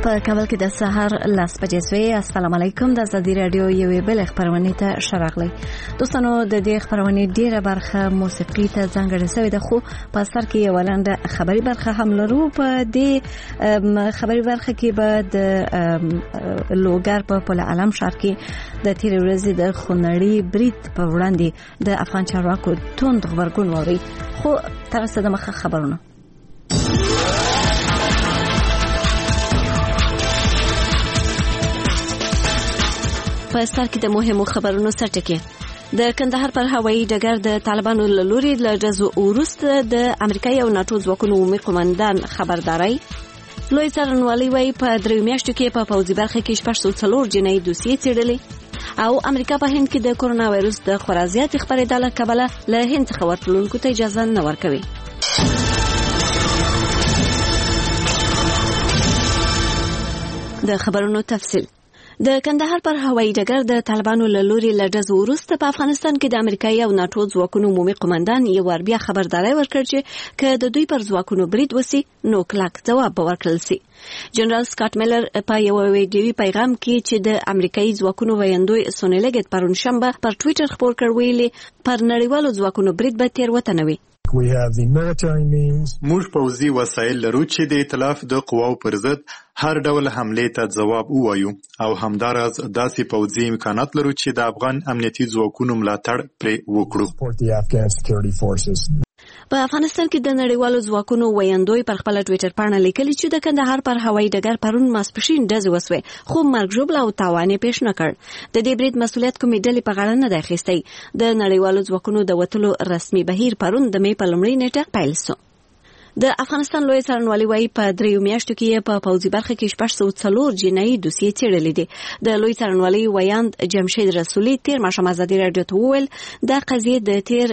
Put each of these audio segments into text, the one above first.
په کابل کې د سحر 10 بجې سوي. السلام علیکم. د ازادي رادیو یوې بل خبرونه ته شراغلی. دوستانو د دې خبرونه ډیره برخه موسیقي ته ځانګړې شوې ده، خو په سر کې یو لاند خبري برخه هم لرو. په دې خبري برخه کې به د لوګر په پل علم ښار کې د تیر ورځې د خونړي برید په وړاندې د افغان چارواکو توند غبرګون ووري. خو تر څه د مخه خبرونه په سر کې د مهمو خبرونو سرټکی. د کندهار پر هوایي ډګر د طالبانو له لوري له جزو وروسته د امریکایي او ناتو ځواکونو عمومي قومندان خبرداري. لوی څارنوالي وايي په 3 میاشتو کې په پوځي برخه کې 604 جنایي دوسیې څېړلې. او امریکا په هند کې د کورونا وایروس د خورا زیات خبرېدا له کبله له هند څخه ورتلونکو ته اجازه نه ورکوي. د خبرونو تفصیل. د کندهار پر هوایي ډګر د طالبانو له لوري له ډزو وروسته په افغانستان کې د امریکایي او ناتو ځواکونو عمومي قومندان یو ور بیا خبرداري ورکړ چې که د دوی پر ځواکونو برید وسی نو کلک ځواب ورکړل شي. جنرال سکاټ میلر په یو ویډیوي پیغام کې چې د امریکایي ځواکونو ویاندوی سونیلګت پرون شنبه پر ټوئیټر خبر کړ ویلي پر نړیوالو ځواکونو برید به تیر وته نه وي. موږ پوځي وسایل لرو چې د ائتلاف د قواو پر ضد هر ډول حمله ته ځواب ووایو او همداراز داسې پوځي امکانات لرو چې د افغان امنیتي ځواکونو ملاتړ پرې وکړو. په افغانستان کې د نړیوالو ځواکونو ویاندوی پر خپل ټوئیټر باندې لیکلي چې د کندهار پر هوایي ډګر پرون ماسپښین ډزې وسوې، خو مرګ ژوبله او تاوان یې پیښ نه کړ. د دې برید مسؤلیت کومې ډلې په غاړه نه دی اخیستی. د نړیوالو ځواکونو د وتلو رسمي بهیر پرون د مې په لومړۍ نیټه پیل شو. د افغانستان لوی څارنوالي وايي په 3 میاشتو کې په پوځي برخه کې 604 جنایي دوسیې څېړلې دي. د لوی څارنوالي ویاند جمشید رسولي تیر ماښام ازادي رادیو ته وویل دا قضیه د تیر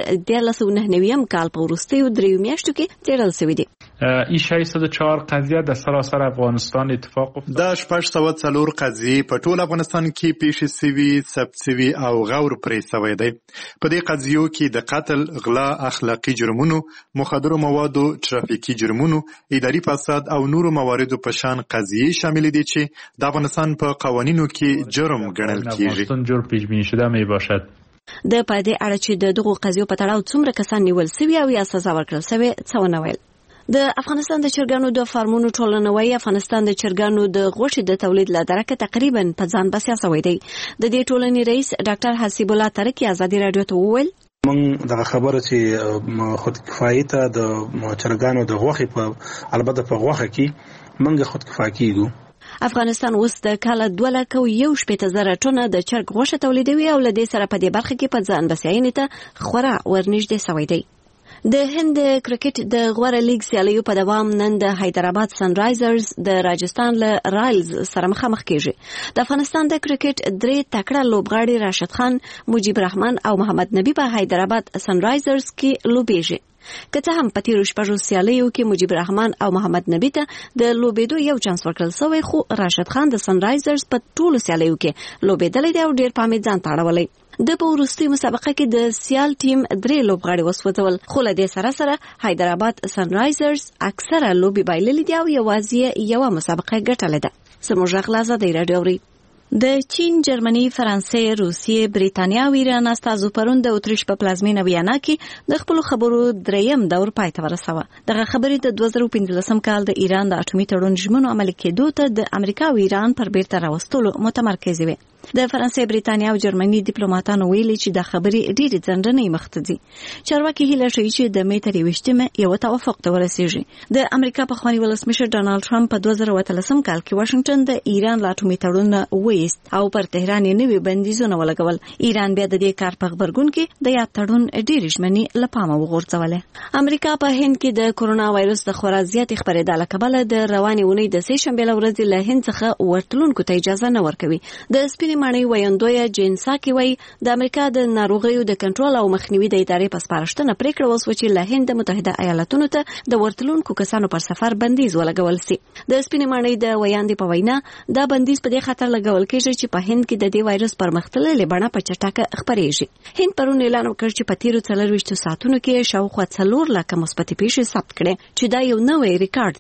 1999 کال په وروستیو 3 میاشتو کې څېړل شوې دي. این 604 قضیه در سراسر افغانستان اتفاق افتاد. دا 604 قضیه په ټول افغانستان کې پیښ شوي، ثبت شوي او غور پرې شوی دی. په دې قضیو کې د قتل، غلا، اخلاقي جرمونو، مخدرو موادو، ترافیکي جرمونو، اداري فساد او نورو مواردو په شان قضیه شامل دي چې د افغانستان په قوانینو کې جرم ګڼل کیږي. افغانستان جرم پیش بینی شده می باشد. د پدې اړه چې د دغو قضیو په تړاو څومره کسان نیول شوي او یا سزا ورکړل شوې څه ونه ویل. د افغانستان د چرګانو د فارمونو ټولنه وايي افغانستان د چرګانو د غوښې د تولید لپاره تقریبا په ځان بسیا شوی دی. د دې ټولنې رئیس ډاکټر حسیب الله ترکی ازادي رادیو ته وویل موږ دغه خبره چې خود کفایي ته د چرګانو د غوښې په البته په غوښه کې موږ خود کفایي کیږو. افغانستان اوس د کال 2,170,000 ټنه د چرګ غوښه تولیدوي او له دې سره په دې برخه کې په ځان بسیاینې ته خورا ورنږدې شوی دی. د هند کرکټ د غوړه لیګ سیالیو په دوام نن د حیدرآباد سنرایزرز د راجستان له رایلز سره مخامخ کیږي. د افغانستان د کرکټ 3 تکړه لوبغاړي راشد خان، مجيب رحمان او محمد نبی په حیدرآباد سنرایزرز کې لوبېږي. که څه هم په تیرو شپږو سیالیو کې مجيب رحمان او محمد نبی ته د لوبېدو یو چانس ورکړل شوی، خو راشد خان د سنرایزرز په ټولو سیالیو کې لوبېدلی دی او ډېر پام یې ځان ته اړولی. د په وروستۍ مسابقه کې د سیال ټیم 3 لوبغاړي وسوځول، خو له دې سره سره حیدرآباد سنرایزرز اکثره لوبي بایللې دي او یوازې یو مسابقه ګټلې ده. زموږ غلا زده رادیو اوري. د چین، جرمني، فرانسې، روسیې، بریتانیا او ایران استازو پرون د اتریش په پلازمینه ویانا کې د خپل خبرو 3م دور پای ته ورسوه. دغه خبرې د 2015 کال د ایران د اټومي تړون ژمنو عملي کېدو ته د امریکا او ایران پر بیرته راوستلو متمرکز وي. د فرانسې، بریتانیا او جرمني ډیپلوماټانو ویلي چې د خبرې ډېرې ځنډنې مخته ځي. چارواکي هیله کوي چې د مې تر 20 یو توافق ته ورسیږي. د امریکا پخوانی ولسمشر ډانالډ ټرمپ په 2013 کال کې واشنگټن د ایران له اټومي تړون وایست او پر تهران یې نوي بندیزونه ولګول. ایران بیا د دې کار په خبرګون کې د یاد تړون ډېرې ژمنې له پامه وغورځولې. امریکا په هند کې د کورونا وایروس د خورا زیات خبرېدا له کبله د روانې اونۍ د سې شنبې ورځې له هند څخه ورتلونکو ته اجازه نه ورکوي. د سپینې ماڼۍ ویاندوی جینساکي وایي د امریکا د ناروغیو د کنټرول او مخنیوي د ادارې په سپارښتنه پریکړه وشوه چې له هند متحده ایالاتونو ته د ورتلونکو کسانو پر سفر بندیز ولګول شي. د سپینې ماڼۍ د ویاندې په وینا دا بندیز په دې خاطر لګول کېږي چې په هند کې د دې وایرس پرمختللې بڼه په چټکه خپرېږي. هند پرون اعلان وکړ چې په تیرو 24 ساعتونو کې شاوخوا 4 لک مثبتې پیښې ثبت کړې چې دا یو نوی ریکارډ دی.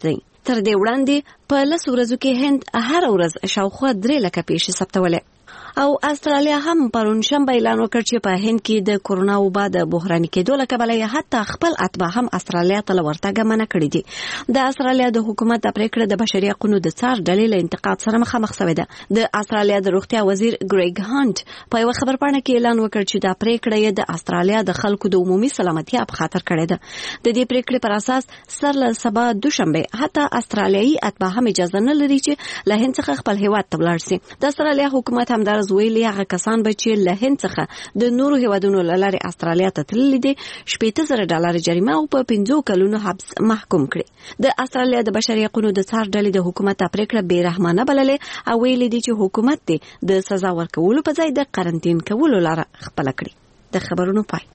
تر دې وړاندې په 10 ورځو کې هند هر ورځ شاوخوا 3 لکه پیښې ثبتولې. او استرالیا هم پرون شنبه اعلان وکړ چې په هند کې د کورونا وبا د بحراني کېدو له کبله حتی خپل اتباع هم استرالیا ته ورتګ منع کړی دي. د استرالیا د حکومت د پریکړه د بشري حقوقو د څار ډلې له انتقاد سره مخامخ شوې ده. د استرالیا د روغتیا وزیر ګریګ هانت په یو خبرپاڼه کې اعلان وکړ چې دا پریکړه د استرالیا د خلکو د عمومي سلامتیا په خاطر کړې ده. د دې پریکړې پر اساس سر له سبا دوشنبه حتی استرالیایي اتباع هم اجازه نه لري چې له هند څخه خپل هیواد ته ولاړ شي. د استرالیا حکومت هم ویلي هغه کسان به چې له هند څخه د نورو هیوادونو له لارې استرالیا ته تللي دي $80,000 جریمه او په 5 کلونو حبس محکوم کړي. د استرالیا د بشري حقوقو د څار ډلې د حکومت پریکړه بې رحمانه بللې او ویلي دي چې حکومت دې د سزا ورکولو په ځای د قرنطین کولو لاره خپل کړي. د خبرونو پای.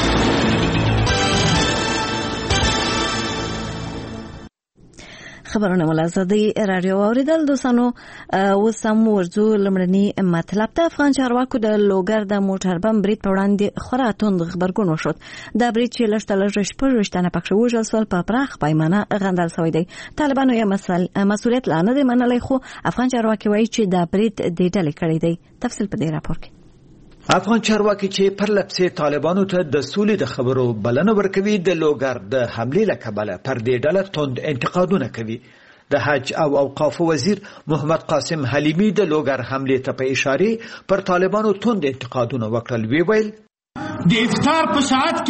خبرونه ملازدي رادیو اوریدل دوستانو وسم ورزو لمړنی مطلب ته افغان چارواکو د لوګر د موټر بم برید په وړاندې خورا توند خبرګون وشو. د برید چې لږ شپږ پکښ وژل سول په پراخ پیمانه غندل شوی دی. طالبانو یې مسؤلیت لا نه دی منلی خو افغان چارواکي وایي چې دا برید د ډلې کړی دی. تفصیل په دې راپور کې. افغان چارواکي چې پر لپسې طالبانو ته د سولې د خبرو بلنه ورکوي د لوګر د حملې له کبله پر دې ډله توند انتقادونه کوي. د حج او اوقاف وزیر محمد قاسم حلیمی د لوګر حملې ته په اشاره پر طالبانو توند انتقادونه وکړل. وی ویل د افطار په ساعت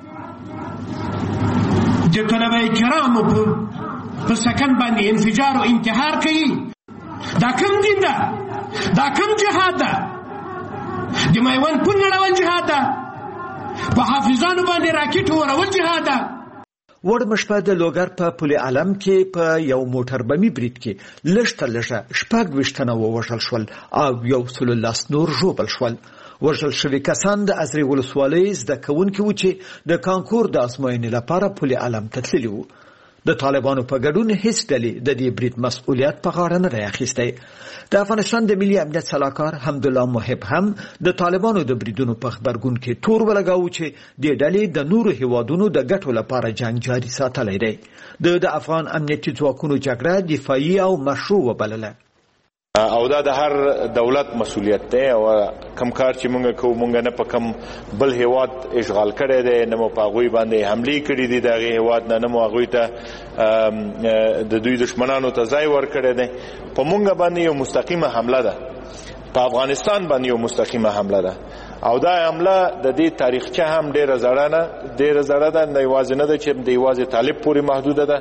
کې د طلبه کرامو په سکن باندې انفجار او انتحار کوي. دا کوم دین ده؟ دا کوم جهاد ده؟ د میوان پل نړول جهاد ده؟ په حافظانو باندې راکټ ورول جهاد ده؟ وړ مشپه د لوګر په پل علم کې په یو موټر بمي برید کې لږه 26 تنه ووژل شول او 110 نور ژوبل شول. وژل شوي کسان د ازرې ولسوالۍ زده کوونکي وو چې د کانکور د ازموینې لپاره پل علم ته تللي وو. د طالبانو په ګډون هیڅ ډلې د دې برید مسؤلیت په غاړه نه دی اخیستی. د افغانستان د ملي امنیت سلاکار حمدالله محب هم د طالبانو د بریدونو په خبرګون کې تور ولګاوه چې د ډلې د نورو هیوادونو د ګټو لپاره جنګ جاري ساتلی دی. د افغان امنیتي ځواکونو جګړه دفاعي او مشروع وبلله. او دا د هر دولت مسؤلیت دی او کم کار چې مونږ کوو مونږ نه په کم بل هیواد اشغال کړی دی نه مو په هغوی باندې حملې کړي دي د هغې هیواد نه مو هغوی ته د دوی دشمنانو ته ځای ورکړی دی. په مونږ باندې یو مستقیمه حمله ده، په افغانستان باندې یو مستقیمه حمله ده او دا حمله د دې تاریخچه هم ډیره زړه ده، نه یوازې نه ده چې د یوازې طالب پورې محدوده ده.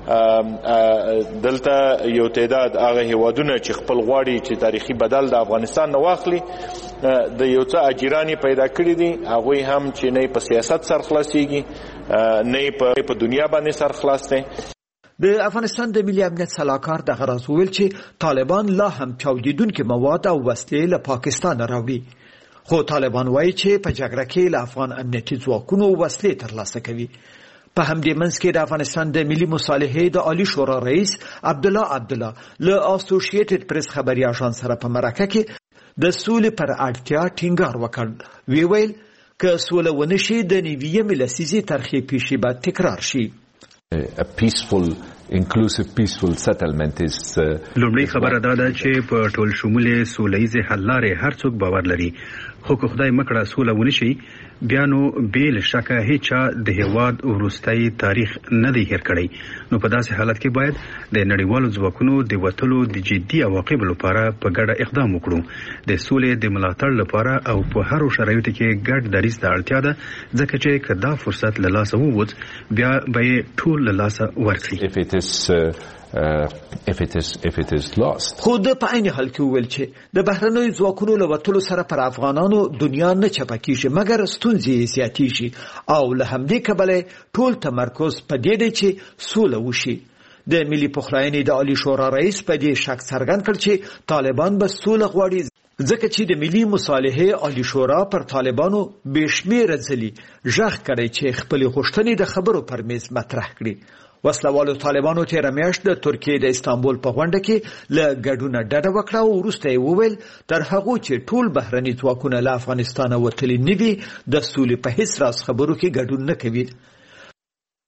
دلته یو تعداد هغه هیوادونه چې خپل غواړي چې تاریخي بدل د افغانستان نه واخلي د یو څه اجیران پیدا کړي دي. هغوی هم چې نه په سیاست سر خلاصيږي نه په دنیا باندې سر خلاص دي. د افغانستان د ملي امنیت سلاکار دغه راز وویل چې طالبان لا هم چاودیدونکي مواد او وسلې له پاکستان راوړي. خو طالبان وایي چې په جګړه کې له افغان امنیتي ځواکونو وسلې ترلاسه کوي. په همدې منځ کې د افغانستان د ملي مصالحې د عالی شورا رئیس عبدالله له اسوسییټډ پریس خبري اژانس سره په مرکه کې د سولې پر اړتیا ټینګار وکړ. وی ویل که سوله ونه شي د 9 لسیزې تاریخي پیښې به تکرار شي. A peaceful, inclusive, peaceful settlement is لومړی خبره دا ده چې په ټول شموله سولهیزه حل لارې هر څوک باور لري، خو که خدای مکړه سوله ونه شي بیا نو بیل شکه هیڅ د هیواد وروستۍ تاریخ نه دی هیر کړی. نو په داسې حالت کې باید د نړیوالو ځواکونو د وټلو د جدي عواقب لپاره په ګډه اقدام وکړو. د سولې د ملاتړ لپاره او په هرو شرایطو کې ګډ دریځ ته اړتیا ده، ځکه چې که دا فرصت له لاسه ووت بیا به یې ټول له لاسه ورکړي. if it is lost. خو د په عین حال کې وویل چې د بهرنیو ځواکونو له وتلو سره پر افغانانو دنیا نه چپه کیږي مګر ستونزې زیاتېږي او له همدې کبله ټول تمرکز په دې دی چې سوله وشي. د ملي پخلاینې د عالی شورا رئیس په دې شک څرګند کړ چې طالبان به سوله غواړي، ځکه چې د ملي مصالحې عالی شورا پر طالبانو بشمیره ځلې ژغ کړی چې خپل غوښتنې د خبرو پر میز مطرح کړي. وسلوالو طالبانو تیره میاشت د ترکیې د استانبول په غونډه کې له ګډونه ډډه وکړه او وروسته یې وویل تر هغو چې ټول بهرني ځواکونه له افغانستانه وتلي نه وي د سولې په هیڅ راز خبرو کې ګډون نه کوي.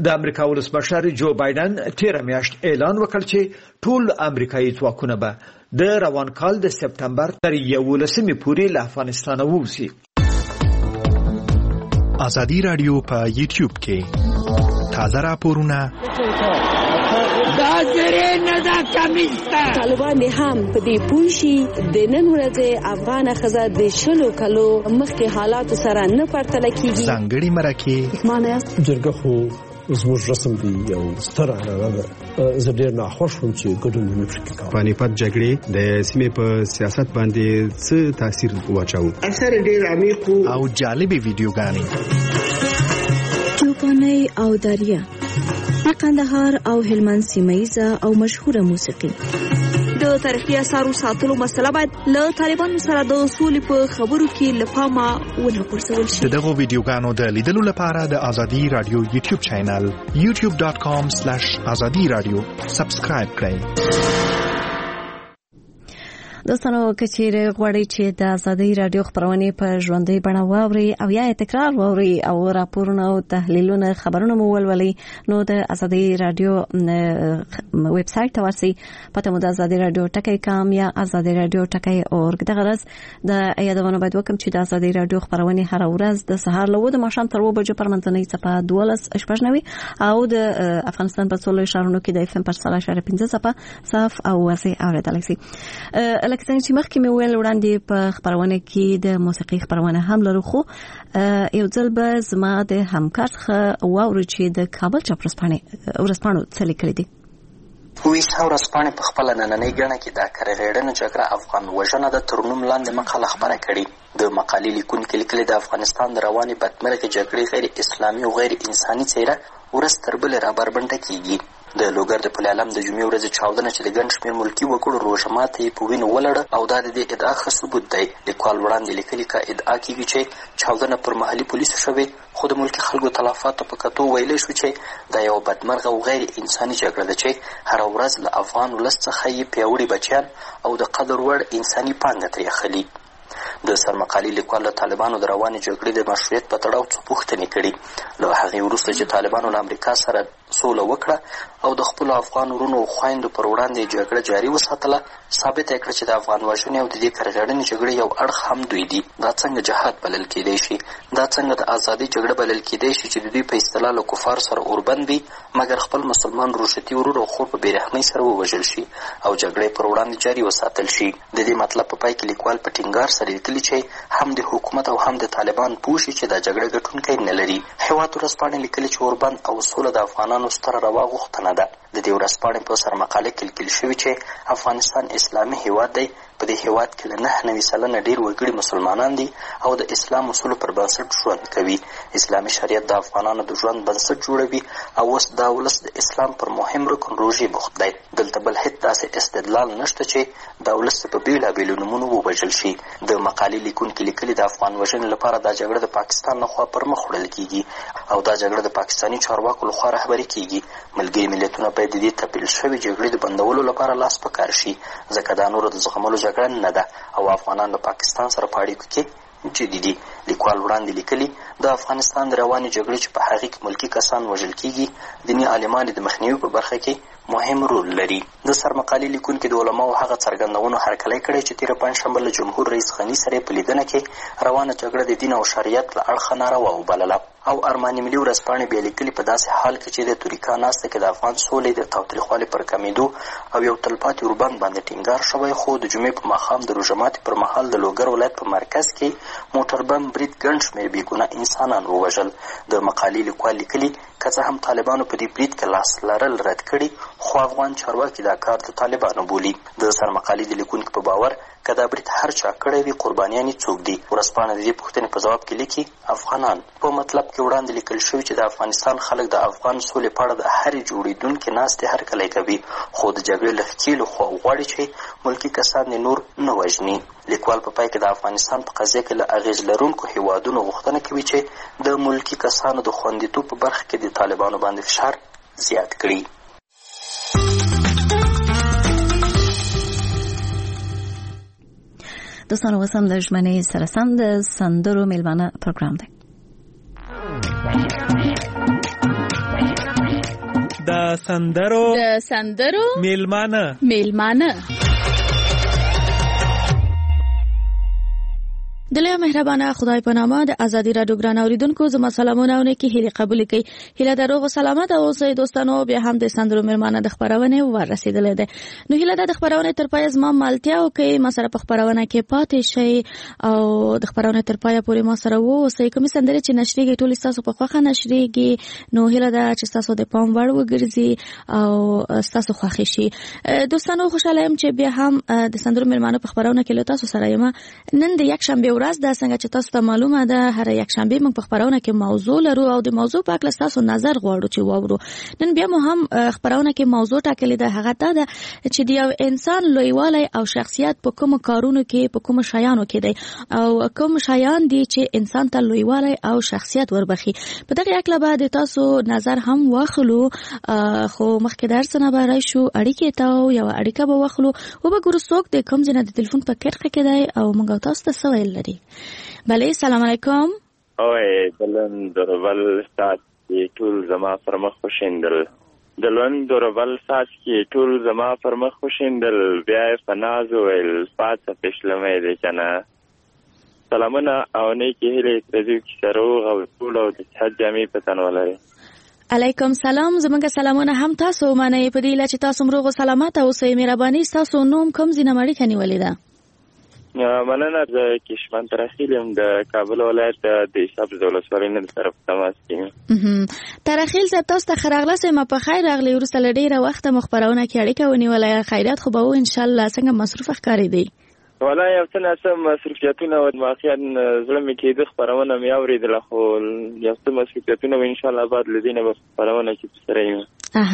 د امریکا ولسمشر جو بایدن تیر میاشت اعلان وکړ چې ټول امریکایي ځواکونه به د روان کال د سپتمبر تر 11 پورې له افغانستان ووځي. ازادي رادیو په یوټیوب کې تازه راپورونه طالبان هم په دې پوښي د نن ورځې افغان خزه د شلو کلو مخکې حالات سره نه پرتله کیږي. ځانګړي مرکه معنی جرګه خو زموږ رسم دی یو ستر عنعنه ده. زه ډېر ناخوښ وم چې ګډون مې پکې کاوه. پانیپت جګړې د سیمې په سیاست باندې څه تاثیر واچاوه؟ اثر ډېر عمیق او جالبې ویډیوګانې چوپاني او دریا د قندهار او هلمند سیمه‌یزه او مشهوره موسیقي. د تاریخي اثارو ساتلو مسله باید له طالبانو سره د سولې په خبرو کې له پامه ونه غورځول شي. دغه ویډیوګانو د لیدلو لپاره د ازادي رادیو یوټیوب چینل youtube.com/azadiradio سبسکرایب کړئ. دوستانو کچېره غواړئ چې د ازادي رادیو خبرونه په ژوندۍ بڼه واوري او یا تکرار واوري او راپورونه او تحلیلونه خبرونه مو ولولئ نو د ازادي رادیو ویب سټ ته ورسئ. پته مو د ازادي رادیو ټکی کام یا ازادي رادیو ټکی اورګ. دغه راز د یادونه باید وکم چې د ازادي رادیو خبرونه هر ورځ د سهار له 9 د ماښام تر 2 بجو پر منځنۍ صفه 12:90 او د افغانستان په څلورو ښارونو کې د اف ام پر 3.15 صفه صاف او واضح اوریدلای شي. لکه څنګه چې مخکې مې ویل وړاندې په خبرونه کې د موسیقي خبرونه هم لرو، خو یو ځل به زما د همکار څخه واورو چې د کابل ورځپاڼو څه لیکلي دي. ویښه ورځپاڼې په خپله نننۍ ګڼه کې د کرغېړنو جګړه افغان وژنه د تر نوم لاندې مقاله خپره کړې. د مقالې لیکونکي لیکلي د افغانستان د روانې بدمرغې جګړې غیر اسلامي او غیر انساني څیره ورځ تر بلې رابربنډه کېږي. د لوګر د پل علم د جمعې ورځې چاودنه چې د ګڼ شمېر ملکي وګړو روژه ماته یې په وینو ولړه او دا د دې ادعا ښه ثبوت دی. لیکوال وړاندې لیکلي که ادعا کېږي چې چاودنه پر محلي پولیسو شوې، خو د ملکي خلکو تلفاتو په کتو ویلی شو چې دا یو بدمرغه او غیر انساني جګړه ده چې هره ورځ له افغان ولس څخه یې پیاوړي بچیان او د قدر وړ انساني پانګه ترې اخلي. د سرمقالي لیکوال له طالبانو د روانې جګړې د مشروعیت په تړاو څو پوښتنې کړي. له هغې وروسته چې طالبانو له امریکا سره سوله وکړه او د خپلو افغان وروڼو او خویندو پر وړاندې جګړه جاري وساتله، ثابته یې کړه چې د افغان وژنې او د دې کرغېړنې جګړې یو اړخ هم دوی دي. دا څنګه جهاد بلل کېدی شي؟ دا څنګه د ازادۍ جګړه بلل کېدی شي چې د دوی په اصطلاح له کفارو سره اوربند وي مګر خپل مسلمان روښتي ورور او خور په بېرحمۍ سره ووژل شي او جګړې پر وړاندې جاري وساتل شي؟ د دې مطلب په پای کې لیکوال په ټینګار سره لیکلي چې هم د حکومت او هم د طالبان پوه شي چې دا جګړه ګټونکی نه لري. هېواد ورځپاڼې لیکلي چې اوربند او سوله د افغانانو ستره روا غوښتنه ده. د دې ورځپاڼې په سرمقاله کې لیکل شوي چې افغانستان اسلامي هېواد دی. په دې هېواد کې له 99 سلنه ډېر وګړي مسلمانان دي او د اسلام اصولو پر بنسټ ژوند کوي. اسلامي شریعت د افغانانو د ژوند بنسټ جوړوي او اوس دا ولس د اسلام پر مهم رکن روژې بوخت دی. دلته بل هېڅ داسې استدلال نشته چې دا ولس په بېلابېلو نومونو ووژل شي. د مقالې لیکونکي لیکلي د افغان وژنې لپاره دا جګړه د پاکستان لخوا پر مخ وړل کېږي او دا جګړه د پاکستاني چارواکو لخوا رهبري کېږي. ملګري ملتونه باید د دې تپل شوې جګړې د بندولو لپاره لاس په کار شي، ځکه دا نور د زغملو جګړه نه ده او افغانان له پاکستان سره په اړیکو کې جدي دي. لیکوال وړاندې لیکلي د افغانستان د روانې جګړې چې په هغې کې ملکي کسان وژل کېږي دیني عالمان د مخنیوي په برخه کې مهم رول لري. د سرمقالې لیکونکي د علماو هغه څرګندونو هرکلی کړی چې تېره پنجشنبه له جمهور رئیس غني سره په لیدنه کې روانه جګړه د دین او شریعت له اړخه ناروا وبلله او ارماني ملي ورځپاڼې بیا لیکلي په داسې حال کې چې د تورېکا ناسته کې د افغان سولې د تاوتریخوالي پر کمېدو او یو تلپاتې اوربند باندې ټینګار شوی، خو د جمعې په ماښام د روژه ماتې پر مهال د لوګر ولایت په مرکز کې موټر بم برید ګڼ شمېر بېګناه انسانان ووژل. د مقالې لیکوال لیکلي که څه هم طالبانو په دې برید کې لاس لرل رد کړي، خو افغان چارواکي دا کار د طالبانو بولي. د سرمقالې د لیکونکي په باور که دا برید هر چا کړی وي قربانیان یې څوک دي؟ ورځپاڼه د دې پوښتنې په ځواب کې لیکي افغانان. په مطلب کې وړاندې لیکل شوي چې د افغانستان خلک د افغان سولې په اړه د هرې جوړېدونکې ناستې هرکلی کوي، خو د جګړې له ښکېلو خوا غواړي چې ملکي کسان یې نور نه وژني. لیکوال په پای کې د افغانستان په قضیه کې له اغېز لرونکو هېوادونو غوښتنه کوي چې د ملکي کسانو د خوندیتوب په برخه کې د طالبانو باندې فشار زیات کړي. دوستان اوس هم د ژمنې سره سم د سندرو میلمانه پروګرام دی. د سندرو میلمانه دلیا مهربانه خدای په نامه د ازادي راډیو ګران اوریدونکو زما سلامونه او نیکی هیله قبول کړئ. هیله د روغ سلامت او اوسئ دوستانو. بیا هم د سندرو میلمانه د خبرونه ورسېدلې ده. نو هیله د خبرونه تر پای زما مالتیا او کې ما سره په خبرونه کې پاتې شي او د خبرونه تر پای پورې ما سره اوسئ. کوم سندره چې نشریږي ټول تاسو په خوخه نشریږي نو هیله د چې تاسو د پام وړ وګرځي او تاسو خوښ شي. دوستانو خوشاله يم چې بیا هم د سندرو میلمانه په خبرونه کې له تاسو سره یم. نن د یک شنبه ورځ ده څنګه چې تاسو ته معلومه ده هر یک شنبه موږ په خبرونه کې موضوع لرو او د موضوع په اړه تاسو نظر غواړو چې واورو. نن بیا مو هم خبرونه کې موضوع ټاکلې ده هغه ده چې د یو انسان لویوالی او شخصیت په کوم کارونو کې په کوم شیانو کې دی او کوم شیان دي چې انسان ته لویوالی او شخصیت وربخي. په دغه اړه به تاسو نظر هم واخلو خو مخکې درسنه به راشو اړیکې ته یو اړیکه به واخلو او به ګورو څوک د کوم ځای د ټلیفون په کټ کې دی او موږ تاسو ته سوال لري. بله سلام علیکم. اوه دلن درول سات کی ټول زما پر مخ خوشیندل دلن درول سات کی ټول زما پر مخ خوشیندل بیا فناز ویل پات پښلمې دې کنه سلامونه او نیکی هیله ترځو کی سروغ او ټول او د حجامي پتن ولري. علیکم سلام. زمونږ سلامونه هم تاسو معنی په دې لچ تاسو مروغ او سلامت او سې مهرباني. تاسو نوم کوم ځای نه مړی کني ولیدا؟ مننه. د کشمن ترخیلم د کابل ولایت د حساب ولسوالۍ نه طرف تماس کیم. ترخیل صاحب تاسو ته خراغله سم په خیر راغلی ورسته لډیره وخت مخبرونه کې اړیکه ونیولای. خیرات خو به ان شاء الله څنګه مصروف ښکاری دی؟ ولا یو څه ناسم مصروفیتونه او واقعا زړه مې کې د خبرونه مې اوریدل خو یو څه مصروفیتونه ان شاء الله بعد لدینه به خبرونه کې سره یم.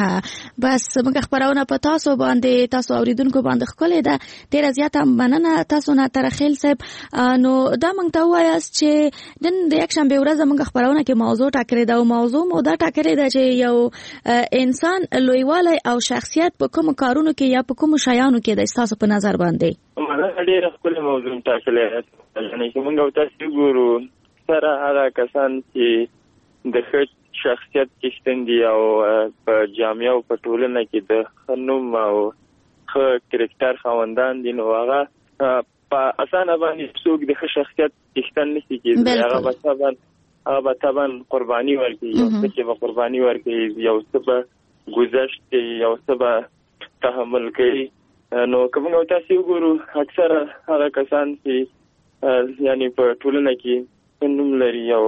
بس موږ خبرونه په تاسو باندې تاسو اوریدونکو باندې خولې ده. ډیره زیاته مننه تاسو نه ترخیل صاحب. نو دا موږ ته وایاست چې نن د یک شنبه ورځ موږ خبرونه کې موضوع ټاکلې ده او موضوع مو دا ټاکلې ده چې یو انسان لویوالی او شخصیت په کوم کارونو کې یا په کوم شیانو کې د تاسو په نظر باندې ډېر خپل موضوع ټاکلې ده. یعنی چې موږ تاسو ګورو سره هغه کسان چې د ښه شخصیت کې ستندي او په جامعه او په ټولنه کې د خنوم او ښه کرکټر خاوندان دي نو هغه په اسانه باندې څوک د ښه شخصیت کې ستن نشي کېدای. هغه به طبعا قرباني ورکړي یو څه چې به قرباني ورکړي یو څه به گذشت یو څه به تحمل کوي. نو کوم تاسو وګورو اکثره هغه کسان چې یعنی په ټولنه کې نوم لري او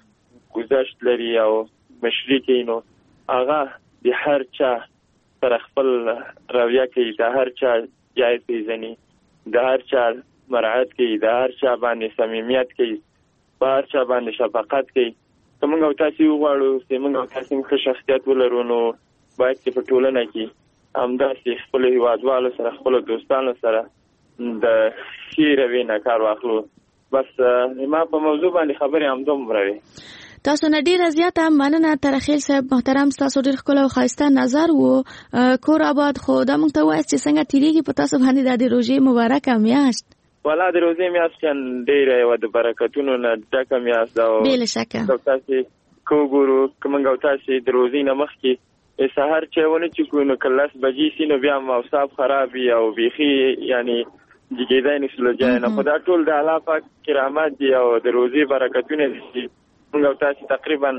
گذشت لري او مشري کوي نو هغه د هر چا تر خپل رویه کوي د هر چا جایز پیژني د هر چا مراعات کوي د هر چا باندې صمیمیت کوي په هر چا باندې شفقت کوي. کوم تاسو وګورو چې موږ تاسو ښه شخصیت ولرو نو باید چې په ټولنه کې همداسې خپل هیوادوالو سره خپل دوستانو سره د ښې رویې نه کار واخلو. بس ما په موضوع باندې خبرې همدومره وي. تاسو نه ډیره زیاته مننه ترخیل صاحب محترم. تاسو ډیر ښکلی او ښایسته نظر وو. کور آباد. خو دا موږ ته وایاست چې څنګه تیریږي په تاسو باندې د روژې مبارکه میاشت؟ والا د روژې میاشت ډیره یوه د برکتونو نه ډکه میاشت ده. بې له شکه تاسو که وګورو که موږ تاسو د روژې نه مخکې سهار چاونه چې کو نو کلاس بجې سي نو بیا موصاب خراب او بيخي یعنی جګیدای نشل ځای نه خدا ټول د الله پاک کرامات دي او د روزي برکتونه دي. موږ تاسو تقریبا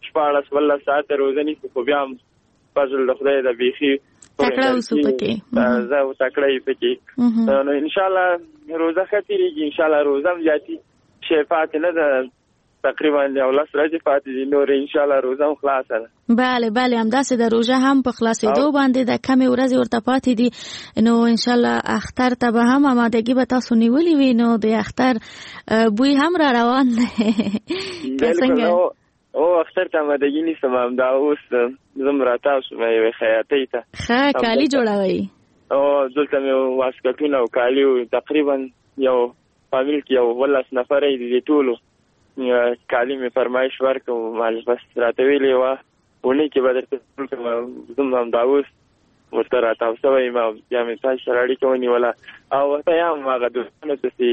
14 ساعت روزه نیسو خو بیا فضل د خدای د بيخي تکړه اوسو پکې زه تکړه پکې نو ان شاء الله روزه خطرېږي ان شاء الله روزه جاتي شفاعت نه ده تقریبا یو لاس راځي پاتې دي نور ان شاء الله روزه خلاصه ده. بله همداسې د روزه هم په خلاصېدو باندې د کمې ورځې ورته پاتې دي نو ان شاء الله اختر ته به هم آمادګي به تاسو نیولې وي نو د اختر بوی هم را روان دی. څنګه او اختر ته آمادګي نیسم همدا اوس زم راتاو شم یوې خیاطۍ ته ښه کالي جوړوئ او دلته مې واسکټونه او کالي تقریبا یو فامیل کې یو 18 نفر دي ټولو کالی می فرمایش ورکوم مال بس راته ویلې و ونی کې به درته کوم زم هم داوس ورته راته اوسوي ما بیا می تاسو سره اړیکه ونیوله او ته هم هغه دوستانو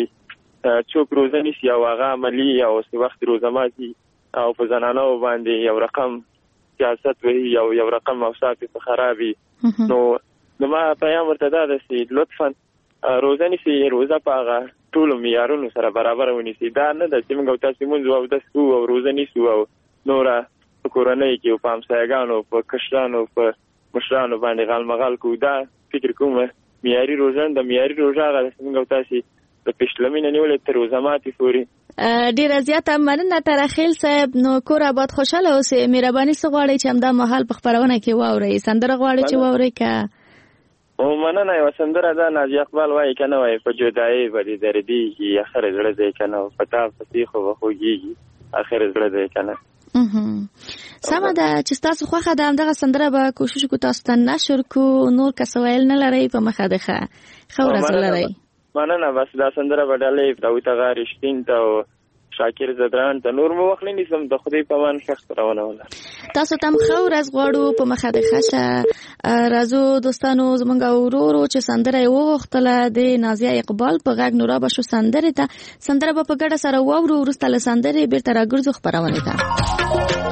ته څوک روزنی سي او هغه عملی او څه وخت روزه ماتي او په زنانو باندې یو رقم سیاست وي یو رقم اوصاف په خرابي نو ما پیغام ورته دا ده چې لطفا روزنی سي روزه په ټول معیارونو سره برابر ونیسي دا نه د چې موږ تاسو مونږ او د سو او روزنی سو او نورا کورنۍ کې په امسایګانو په کشرانو په مشرانو باندې غالمغال کو دا فکر کوم معیاري روزن د معیاري روزه غل موږ تاسو د پښلمینه نیولې تر روزماتي پوري ډیر زیاته مننه ترخیل صاحب نو کور آباد خوشاله اوسئ مهرباني سغواړی چې همدا مهال په خبرونه کې واورئ سندره غواړي چې واورئ کا او مننه یو سندره ده ناجی اقبال وایي کنه وایي په جدای باندې دردي کی اخر زړه دې کنه پتا پتی خو خوږي اخر زړه دې کنه سمه ده چې تاسو خوخه ده همدغه سندره به کوشش کو تاسو ته نشر کو نور کسویل نه لري په مخه ده خو لري مننه بس دا سندره بدلې داوود غارشتین ته شاکر زدران ته نور مو وخت نه سم د خدای په مان شخص روانه ولا تاسو تم خو راز غواړو په مخه د خشه رازو دوستانو زمونږ ورورو چې سندره یو وختله د نازیه اقبال په غږ نورا بشو سندره ته سندره په ګډه سره وورو ورسته له سندره بیرته راګرځو خبرونه ده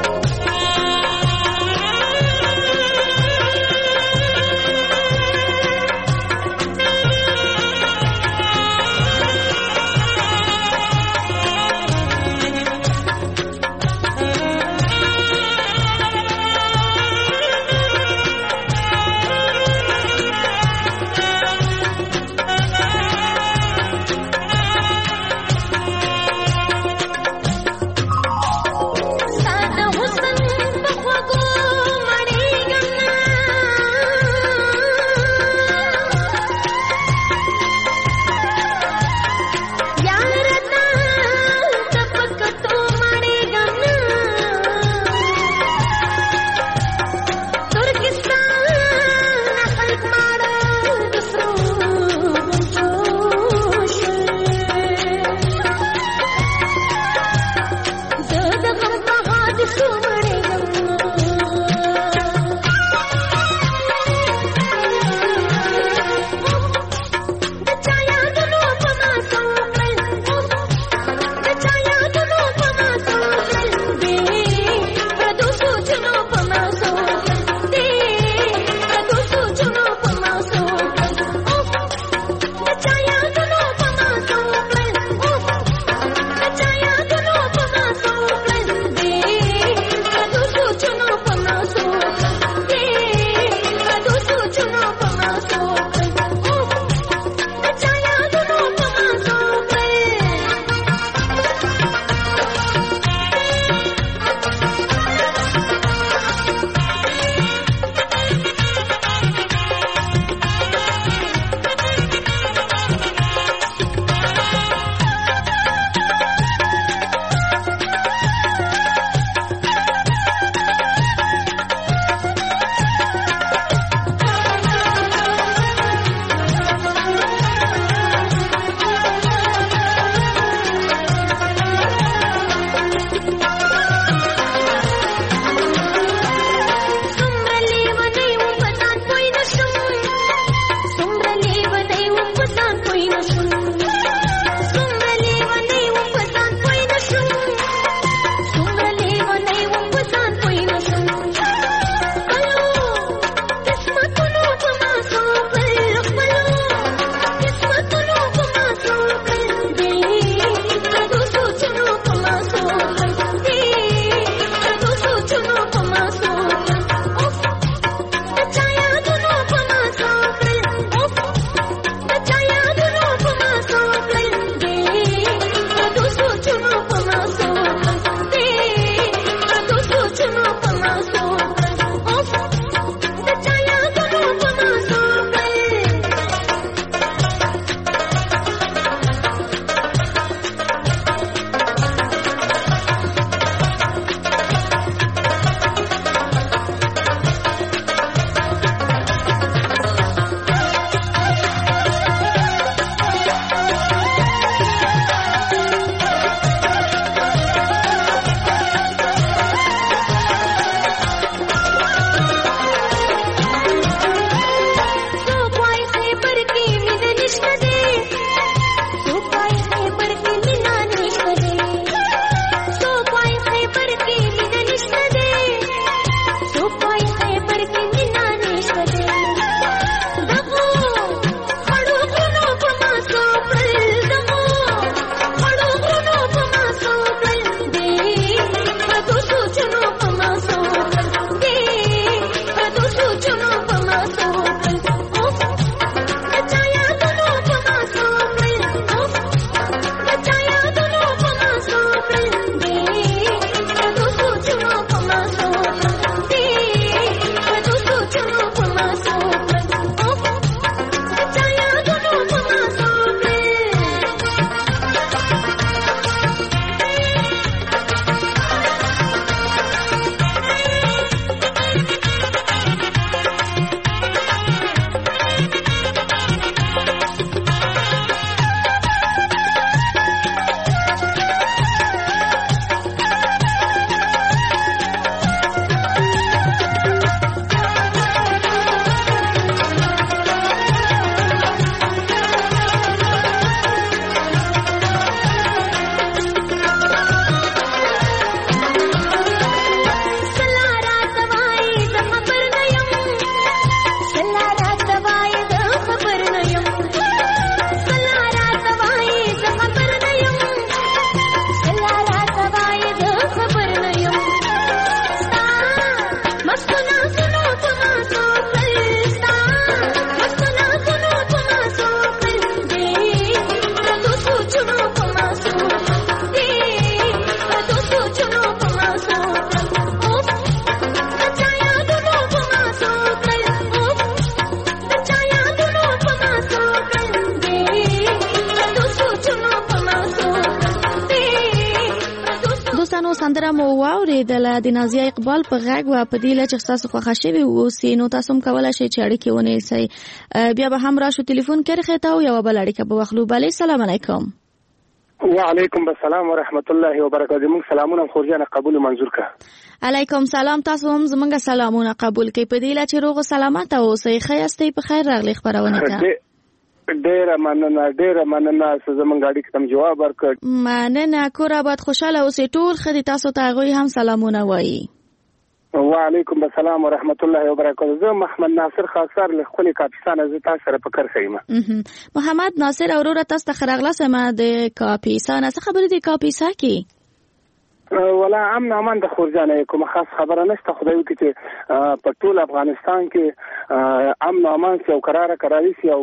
سندره مو واورېدله د نازیه اقبال په غږ وه. په دې چې تاسو خوښه شوي اوسئ نو تاسو هم کولی شئ چې اړیکې ونیسئ. بیا به هم راشو تلیفون کرښې ته او یوه بله اړیکه به واخلو. بلې سلام علیکم. وعلیکم السلام ورحمت الله وبرکاته. موږ سلامونه خورجانه قبول منظور که. علیکم سلام. تاسو هم زمونږ سلامونه قبول کړئ. په دې چې روغ سلامت اوسئ. ښه یاستئ؟ په خیر راغلئ خپرونې ته. ډیره مننه زمونږ اړیکې ته جواب ورکړ. مننه. کور آباد خوشاله اوسئ. ټول ښه دي. تاسو ته هغوی هم سلامونه وایي. وعلیکم السلام ورحمت الله وبرکاته. زه محمد ناصر خاصر له خپل کاپیسان زه تاسو سره په کار خیم. محمد ناصر اورور تاسو ته خراغله سم د کاپیسان څه خبرې دي کاپیسا کې؟ ولا امن امان د خورجانه کوم خاص خبره نشته. خدای وکړي چې په ټول افغانستان کې امن امان او قراري سي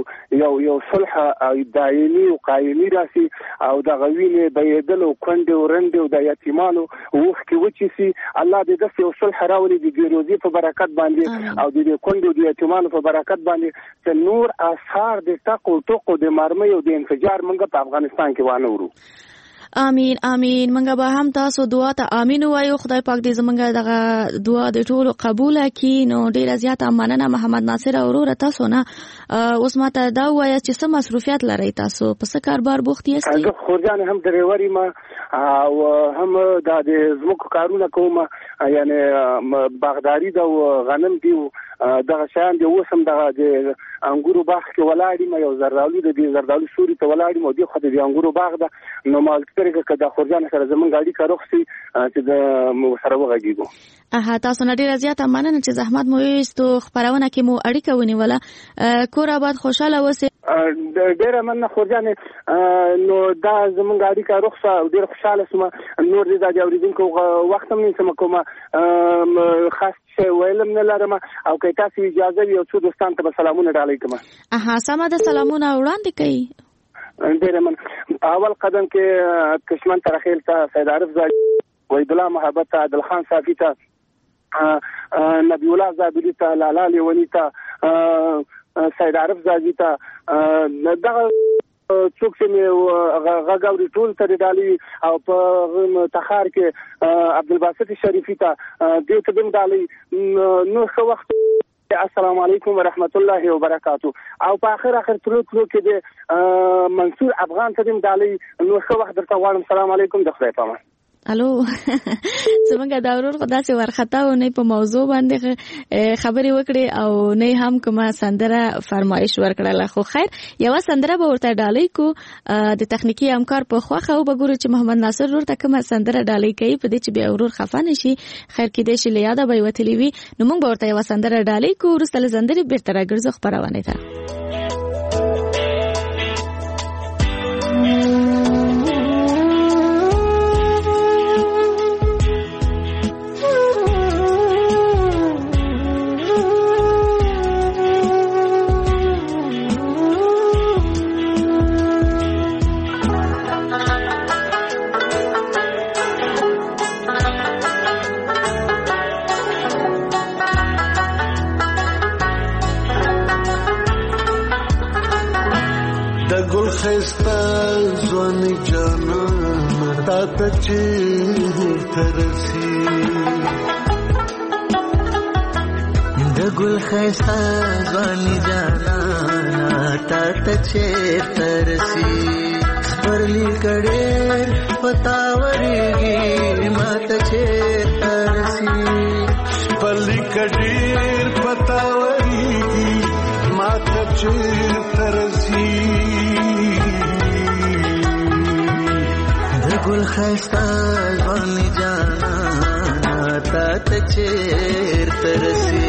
او صلح دایمي او قایمي راسي او د غوینې بيدل او کندې او رند او د یتیمانو وخت کې وچی سي. الله دې د یو صلح راولي د ګیروزي په برکت باندې او د کندې او د یتیمانو په برکت باندې چې نور آثار د تقو ټقو د مرمۍ او د انفجار منګه په افغانستان کې وانه ورو. امين امين. منګه به هم تاسو دعا ته امين وایو. خدای پاک دې زمونږ دغه دعا د ټولو قبول کړي. نو ډیره زیاته مننه محمد ناصر اورور تاسو نه. اوس ماته دا وایي چې څه مصروفیت لرئ تاسو؟ په څه کاروبار بوخت یاستئ؟ زه خورجان هم ډریوري ما او هم د زموږ کارونه کوم. یعنی باغداري د غنم دی دغه شان دی. اوسم دغه د انګورو باغ کې ولاړی ما یو زردالو د دې زردالو سوري ته ولاړی مو دی خو د انګورو باغ ده. نو مال طریقه کده خورجان سره زمونږ اړیکه روخسي چې د سره وغږیږو. تاسو نه ډیره زیاته مننه چې زحمت مو وایستو. خبرونه کې مو اړیکه ونیوله. کور آباد خوشاله اوسئ. ډیره مننه خورجان. نو دا زمونږ اړیکه روخصه ډیر خوشاله سم. نور دې د اوریدونکو وخت هم نسم کومه خاص ویلم نه لرم او که تاسو اجازه وي او څو دوستان ته سلامونه ډالۍ کوم. سمه ده. سلامونه وړاندې کړئ. ډیره من اول قدم کې کشمن ترخیل ته سید عارف زاهد وحید الله محبت ته عادل خان صافی ته نبی الله زابلی ته لالا لیونی ته سید عارف زاهدی ته دغه څوک چې غاګاوري ټول ته ډالي او په تخار کې عبدالباسط شریفی ته دې ته بم ډالي. نو څو وخت السلام علیکم ورحمت الله وبرکاتو. او په اخر تلو کې د منصور افغان ته دم ډالي. نو څو وخت درته وایم سلام علیکم د خدای پامان. الو څنګه دا ورور خدا سي ورخته و نه په موضوع باندې خبرې وکړي او نه هم کومه سندره فرمایش ورکړله. خو خیر یو سندره به ورته ډالۍ کو د تخنیکی همکار په خوخه او بګورو چې محمد ناصر ورته کومه سندره ډالۍ کوي په دې چې بیا ورور خفه نشي. خیر کې دې شي لیاده به وتلی وي. نو موږ ورته یو سندره ډالۍ کو. ورسته سندره بیرته راګرځو خبرونه ته. خستا ځواني جانان تا ته چیرته رسي. د ګل خستا ځواني جانان تا ته چیرته رسي. پرلی کړه پتاورېږي ما ته چیرته رسي. پرلی کړه پتاورېږي ما ته چیرته رسي. ګل خستا ځواني جانا تا ته چیرته رسي.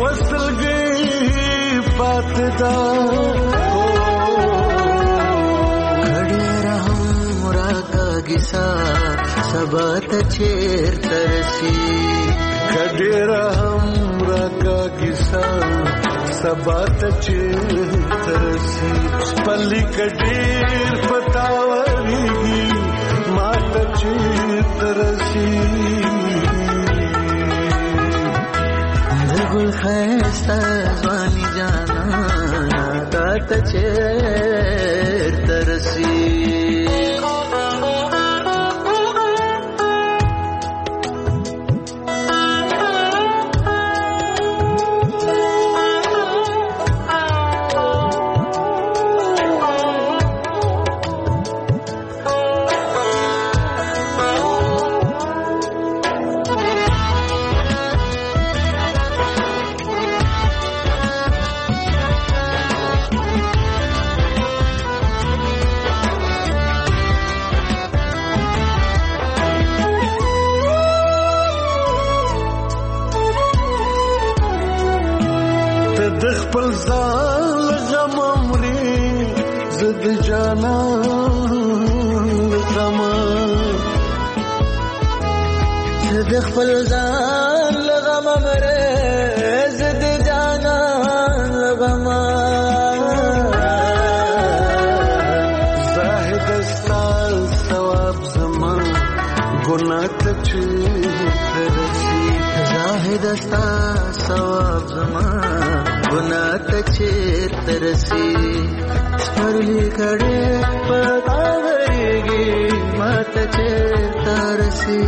وصلګي پاتدا کډیر هم راکاږي سا سبا ته چیرته رسي کډیر هم راکاږي سا سبا ته چیرته رسي پلي کډیر پتاوريږي ما ته چیرته رسي دګل خيستا ځواني جانا تا ته چیرته رسي خپل ځان غم مري زد جانا غم زد خپل ځان غم مري زد جانا غم زاهد استال ثواب زمان ګناه ته چرسي زاهد استال ثواب زمان ګناه ته چیرته رسي سپرلي کړي پتاوريږي ما ته چیرته رسي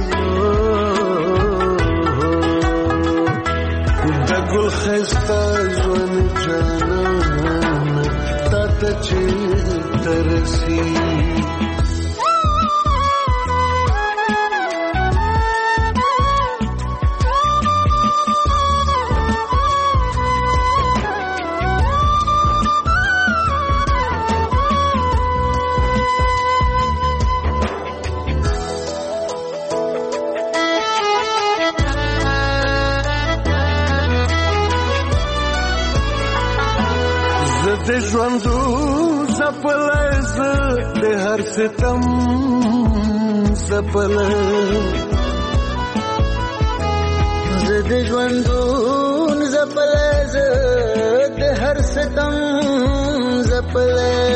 د ګل خسته ژوند جانان تا ته چیرته رسي د ژوندو زپلز د هر ستم زپل د ژوندو زپلز د هر ستم زپل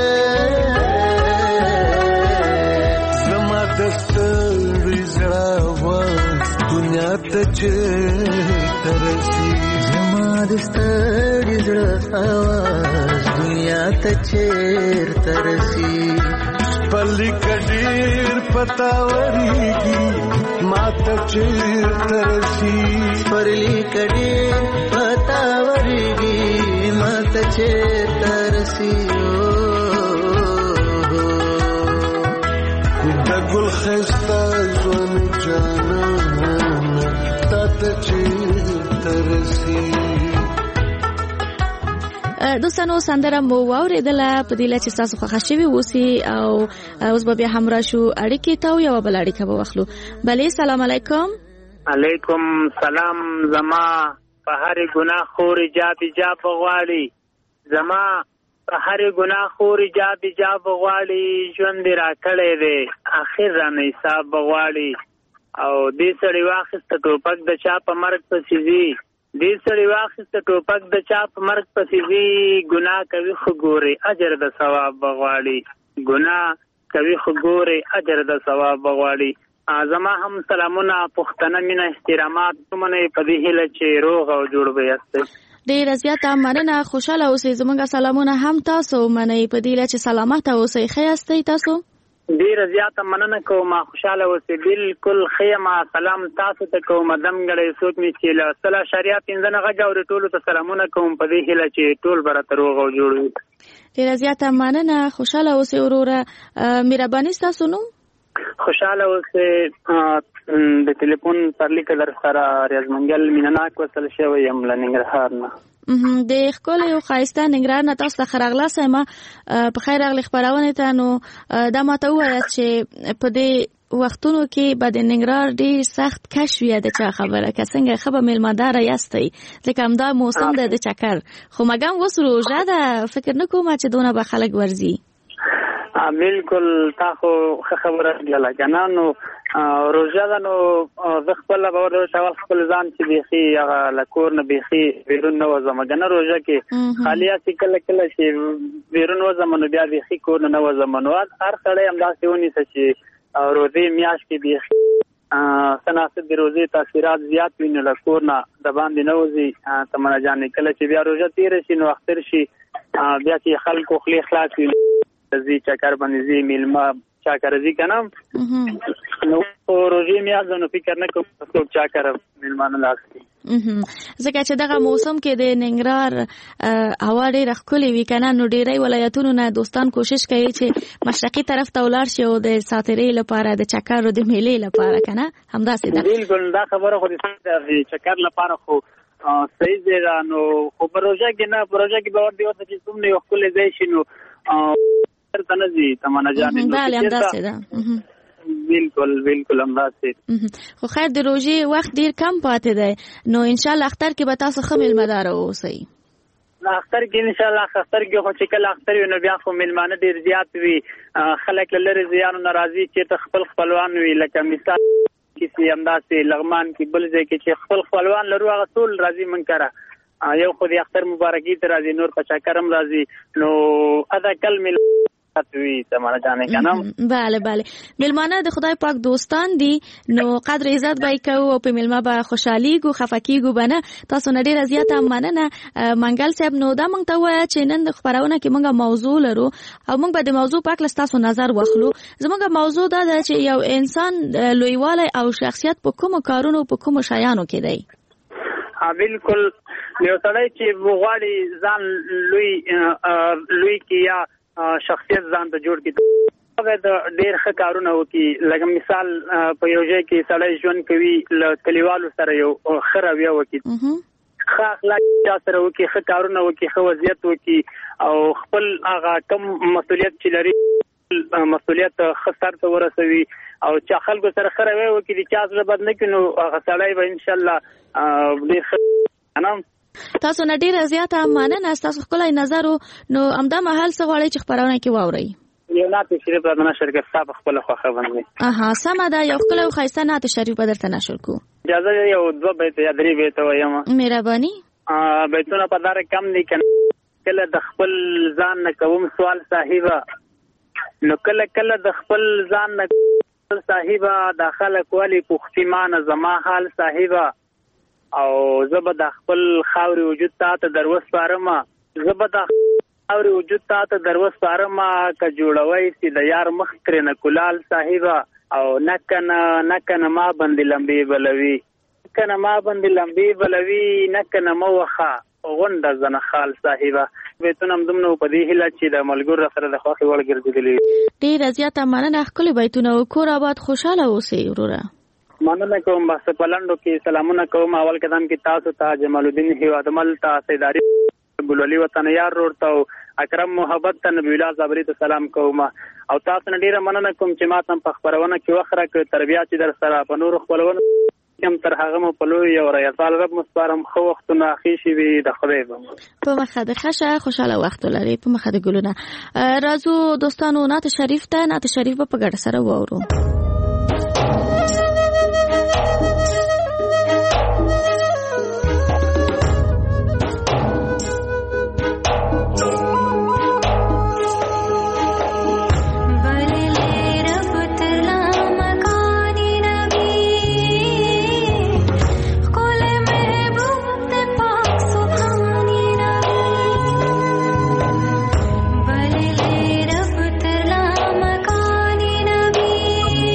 زما دستړي زړه واس دنیا ته چیرته رسي زما دستړي زړه واس دنیا ته چیرته رسي پلي کډیر پتاوريږي ما ته چیرته رسي پلي کډیر پتاوريږي ما ته چیرته رسي د ګل خسته ژوند جانان تا ته چیرته رسي دوستانو سندره مو واوریدله په دې چې تاسو خوښ شوي اوسئ او اوس به بیا همراه شو اړیکې ته یو بل اړیکه به واخلو بلې سلام علیکم علیکم سلام زما په هر ګناه خور جاب غواړي زما په هر ګناه خور جاب غواړي ژوند را کړی دی اخر را نه حساب غواړي او دې سړي واخیسته ټوپک د چا په مرګ پسې ځي دې سړي واخیسته ټوپک د چا په مرګ پسې ځي ګناه کوي خو ګوري اجر د ثواب غواړي ګناه کوي خو ګوري اجر د ثواب غواړي زما هم سلامونه پښتنه مینه احترامات کومه په دې هیله چې روغ او جوړ به یاست ډیر زیاته مننه خوشاله اوسئ زموږ سلامونه هم تاسو منئ په دې چې سلامت اوسئ ښه یاستئ تاسو ډیر زیاته مننه کوم خوشاله اوسئ بالکل خیمه سلام تاسو ته کوم دم غړې سوت می چې له صلا شریعت انځنه غاوري ټولو ته سلامونه کوم په دې هیله چې ټول برته روغ او جوړ وي ډیر زیاته مننه خوشاله اوسئ وروره مهرباني تاسو نو خوشاله اوسئ د ټلیفون پر لیک در سره ریاض منګل مینناک وصل شوی یم لنګرهار نه د خپل یو خایسته نګران تاسو ته خراغلا سم په خیر اغلی خبرونه ته نو دا ماته وایي چې په دې وختونو کې به د ننګرهار ډیر سخت کش وي د چا خبره که څنګه خبر میلمدار یاستئ ځکه همدا موسم د چکر خو مګم اوس روژه ده فکر نه کوم چې دونه به خلک ورځي. بالکل تا خو خبره کړله کنه نو روژه ده نو زه خپله به ورته خپل ځان چې بیخي هغه له کور نه بیخي بیرون نه وځم کنه روژه کې خالي هسې کله کله چې بیرون وځم نو بیا بیخي کور نه نه وځم نو هر سړی همداسې ونیسه چې روژې میاشت کې بیخي سناسب د روزي تاثیرات زیات وي نو له کور نه د باندې نه وځي تمنا جانې کله چې بیا روژه تېره شي نو اختر شي بیا چې خلکو خولې خلاص وي زی چکر باندې زی میلمه چاکر زی کنم نو روزي میاز نو فکر نه کوم څوک چاکر میلمانه لاستي ځکه چې دغه موسم کې د ننګرهار هوا ډېره ښکلې وي کنه نو ډېری ولایتونو نه دوستان کوشش کوي چې مشرقي طرف ته ولاړ شي او د ساتیرۍ لپاره د چکر او د میلې لپاره کنه همداسې ده. بالکل دا خبره خو د چکر لپاره خو صحیح دی نو خو پروژه کې نه پروژه کې به ور دی وته چې څومره یو ښکلی ځای شي نو ترته نه ځي تمنا جانې بله همداسې ده. بالکل همداسې خو خیر د روژې وخت ډیر کم پاتې دی نو انشاءالله اختر کې به تاسو ښه میلمهداره اوسئ. اختر کې انشاءالله اختر کې خو چې کله اختر وي نو بیا خو میلمانه ډیر زیات وي خلک له لرې ځایانو نه راځي چې ته خپل خپلوان وي لکه مثال کې همداسې لغمان کې بل ځای کې چې خپل خپلوان لرو هغه ټول راځي من کره یو خو د اختر مبارکي ته راځي نور په چکر هم راځي نو ادا کل بله بله میلمانه د خدای پاک دوستان دي نو قدر عزت به کوو او په میلمه به خوشحالیږو خفکیږو به نه. تاسو نه ډېره زیاته مننه منګل صاحب. نو دا موږ ته ووایه چې نن د خپرونه کې موږ موضوع لرو او موږ به د موضوع په هکله ستاسو نظر واخلو. زموږ موضوع دا ده چې یو انسان لویوالی او شخصیت په کومو کارونو په کومو شیانو کې دی. بالکل یو سړی چې غواړي ځان لوی کې یا شخصیت ځان ته جوړ کړي هغه د ډېر ښه کارونه وکړي لکه مثال په یو ځای کې سړی ژوند کوي له کلیوالو سره یو ښه رویه وکړي ښه اخلاق چا سره وکړي ښه کارونه وکړي ښه وضعیت وکړي او خپل هغه کم مسؤلیت چې لري مسؤلیت ښه سر ته ورسوي او چا خلکو سره ښه رویه وکړي چا زړه بد نه کړي نو هغه سړی به انشاءالله ډېر ښه تاسو نه ډیره زیاته مننه تاسو خپل نظر نو امدا محل څه غواړي چې خبرونه کې واوري. یو نعت شریف راته نشر کې صاحب خپل خوخه باندې سم ده یو خپل خیسته نعت شریف به درته نشر کو اجازه یو دو بیت یا درې بیت وایم مهرباني. بیتونه په دار کم دي کله د خپل ځان نه کوم سوال صاحبہ نو کله د خپل ځان نه صاحبہ داخله کولی پختیمان زما حال صاحبہ او زبا د خپل خاوري وجود ته دروس پارما زبا د خاوري وجود ته دروس پارما ک جوړوي سي د یار مخ تر نه کولال صاحبہ او نکنه ما باندې لمبي بلوي کنه ما باندې لمبي بلوي نکنه موخه غونډه زنه خال صاحبہ بیتونم دمنو په دې هله چې د ملګر سره د خوخي وړ ګرځېدلې ډېر زیاته مننه خپل بیتونه کور آباد خوشاله اوسئ وروره. مننه کوم بس په لندو کې سلامونه کوم اول قدم کې تاسو ته جمال الدین هیوادمل ته سیداری ګلولي وطن یار ورته اکرم محبت ته نبی الله زبری ته سلام کوم او تاسو نه ډیره مننه کوم چې ما تم په خبرونه کې وخره کې تربیات در سره په نور خپلونه کوم تر هغه مو په لوی او ریاضال رب مسپارم خو وختونه اخی شي وي د خدای په مخه د خشه خوشاله وخت لري په مخه د ګلونه راځو دوستانو نعت شریف ته نعت شریف په ګډه سره وورو. بل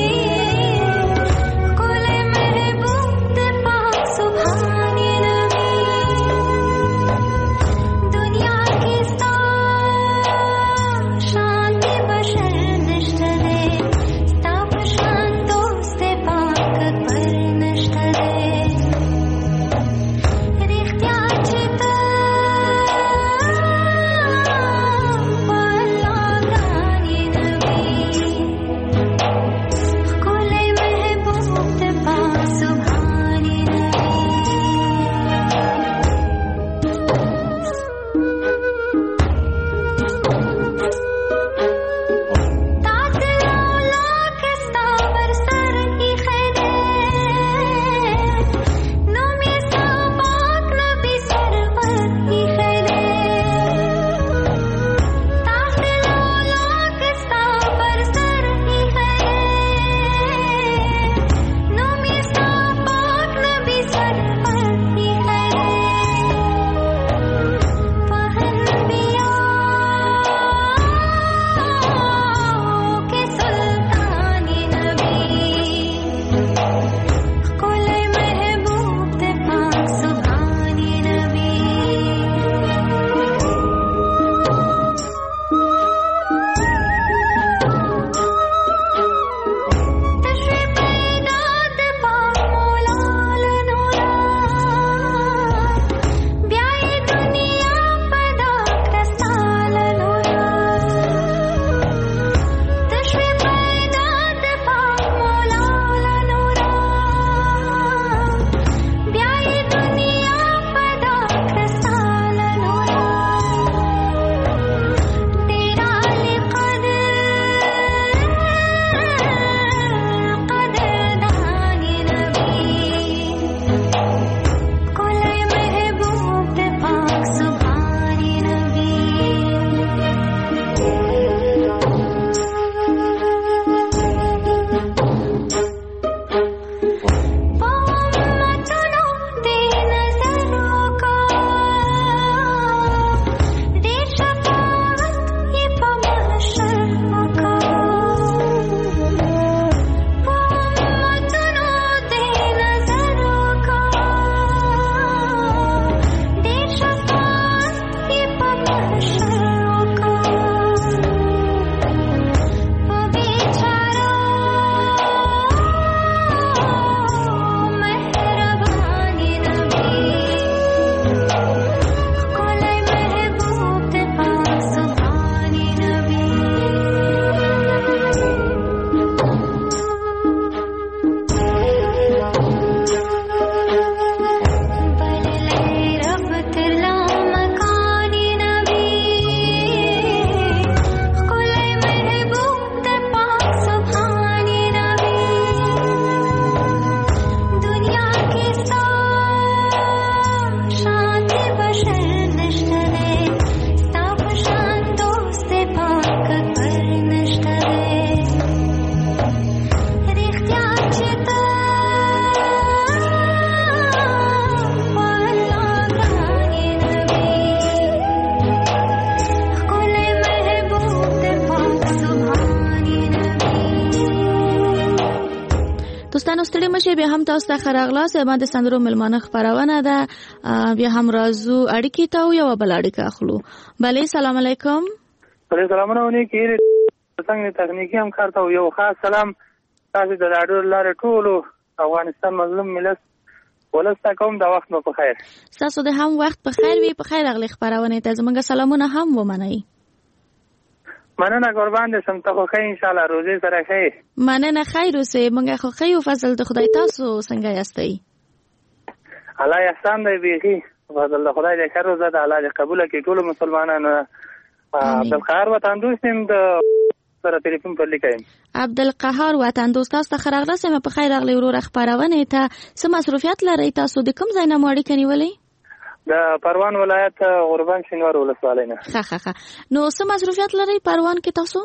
چې بیا هم تاسو ته خراغلاس ما د سندرو ملمانه خبرونه ده بیا هم رازو اړیکې ته یو بل اړیکه اخلو. بله سلام علیکم. بله سلامونه ونی څنګه تخنیکی هم کارته یو خاص سلام تاسو د راډیو لاره ټولو افغانستان مظلوم ملت ولسته کوم د وخت په خیر. تاسو د هم وخت په خیر وي. په خیر اغلی خبرونه ته زمونږ سلامونه هم ومنئ. مننه قربان دې سم ته خو خیر ان شاء الله روزي سره خیر. مننه خیر اوسه مونږ خو خیر او فضل د خدای تاسو څنګه یاستئ؟ الله احسان دی بیخي فضل د خدای دې خیر روزه د الله دې قبول کړي ټول مسلمانانو. عبدالقهار وطن دوست نیم د سره ټلیفون پر لیکایم. عبدالقهار وطن دوست تاسو ته خیر اغلی سم په خیر اغلی ورور خبرونه ته څه مصروفیت لرئ تاسو د کوم ځای نه مو اړیکه نیولې؟ د پروان ولایت غوربند شینوار ولسوالۍ نه. ښه نو څه مصروفیت لرئ پروان کې تاسو؟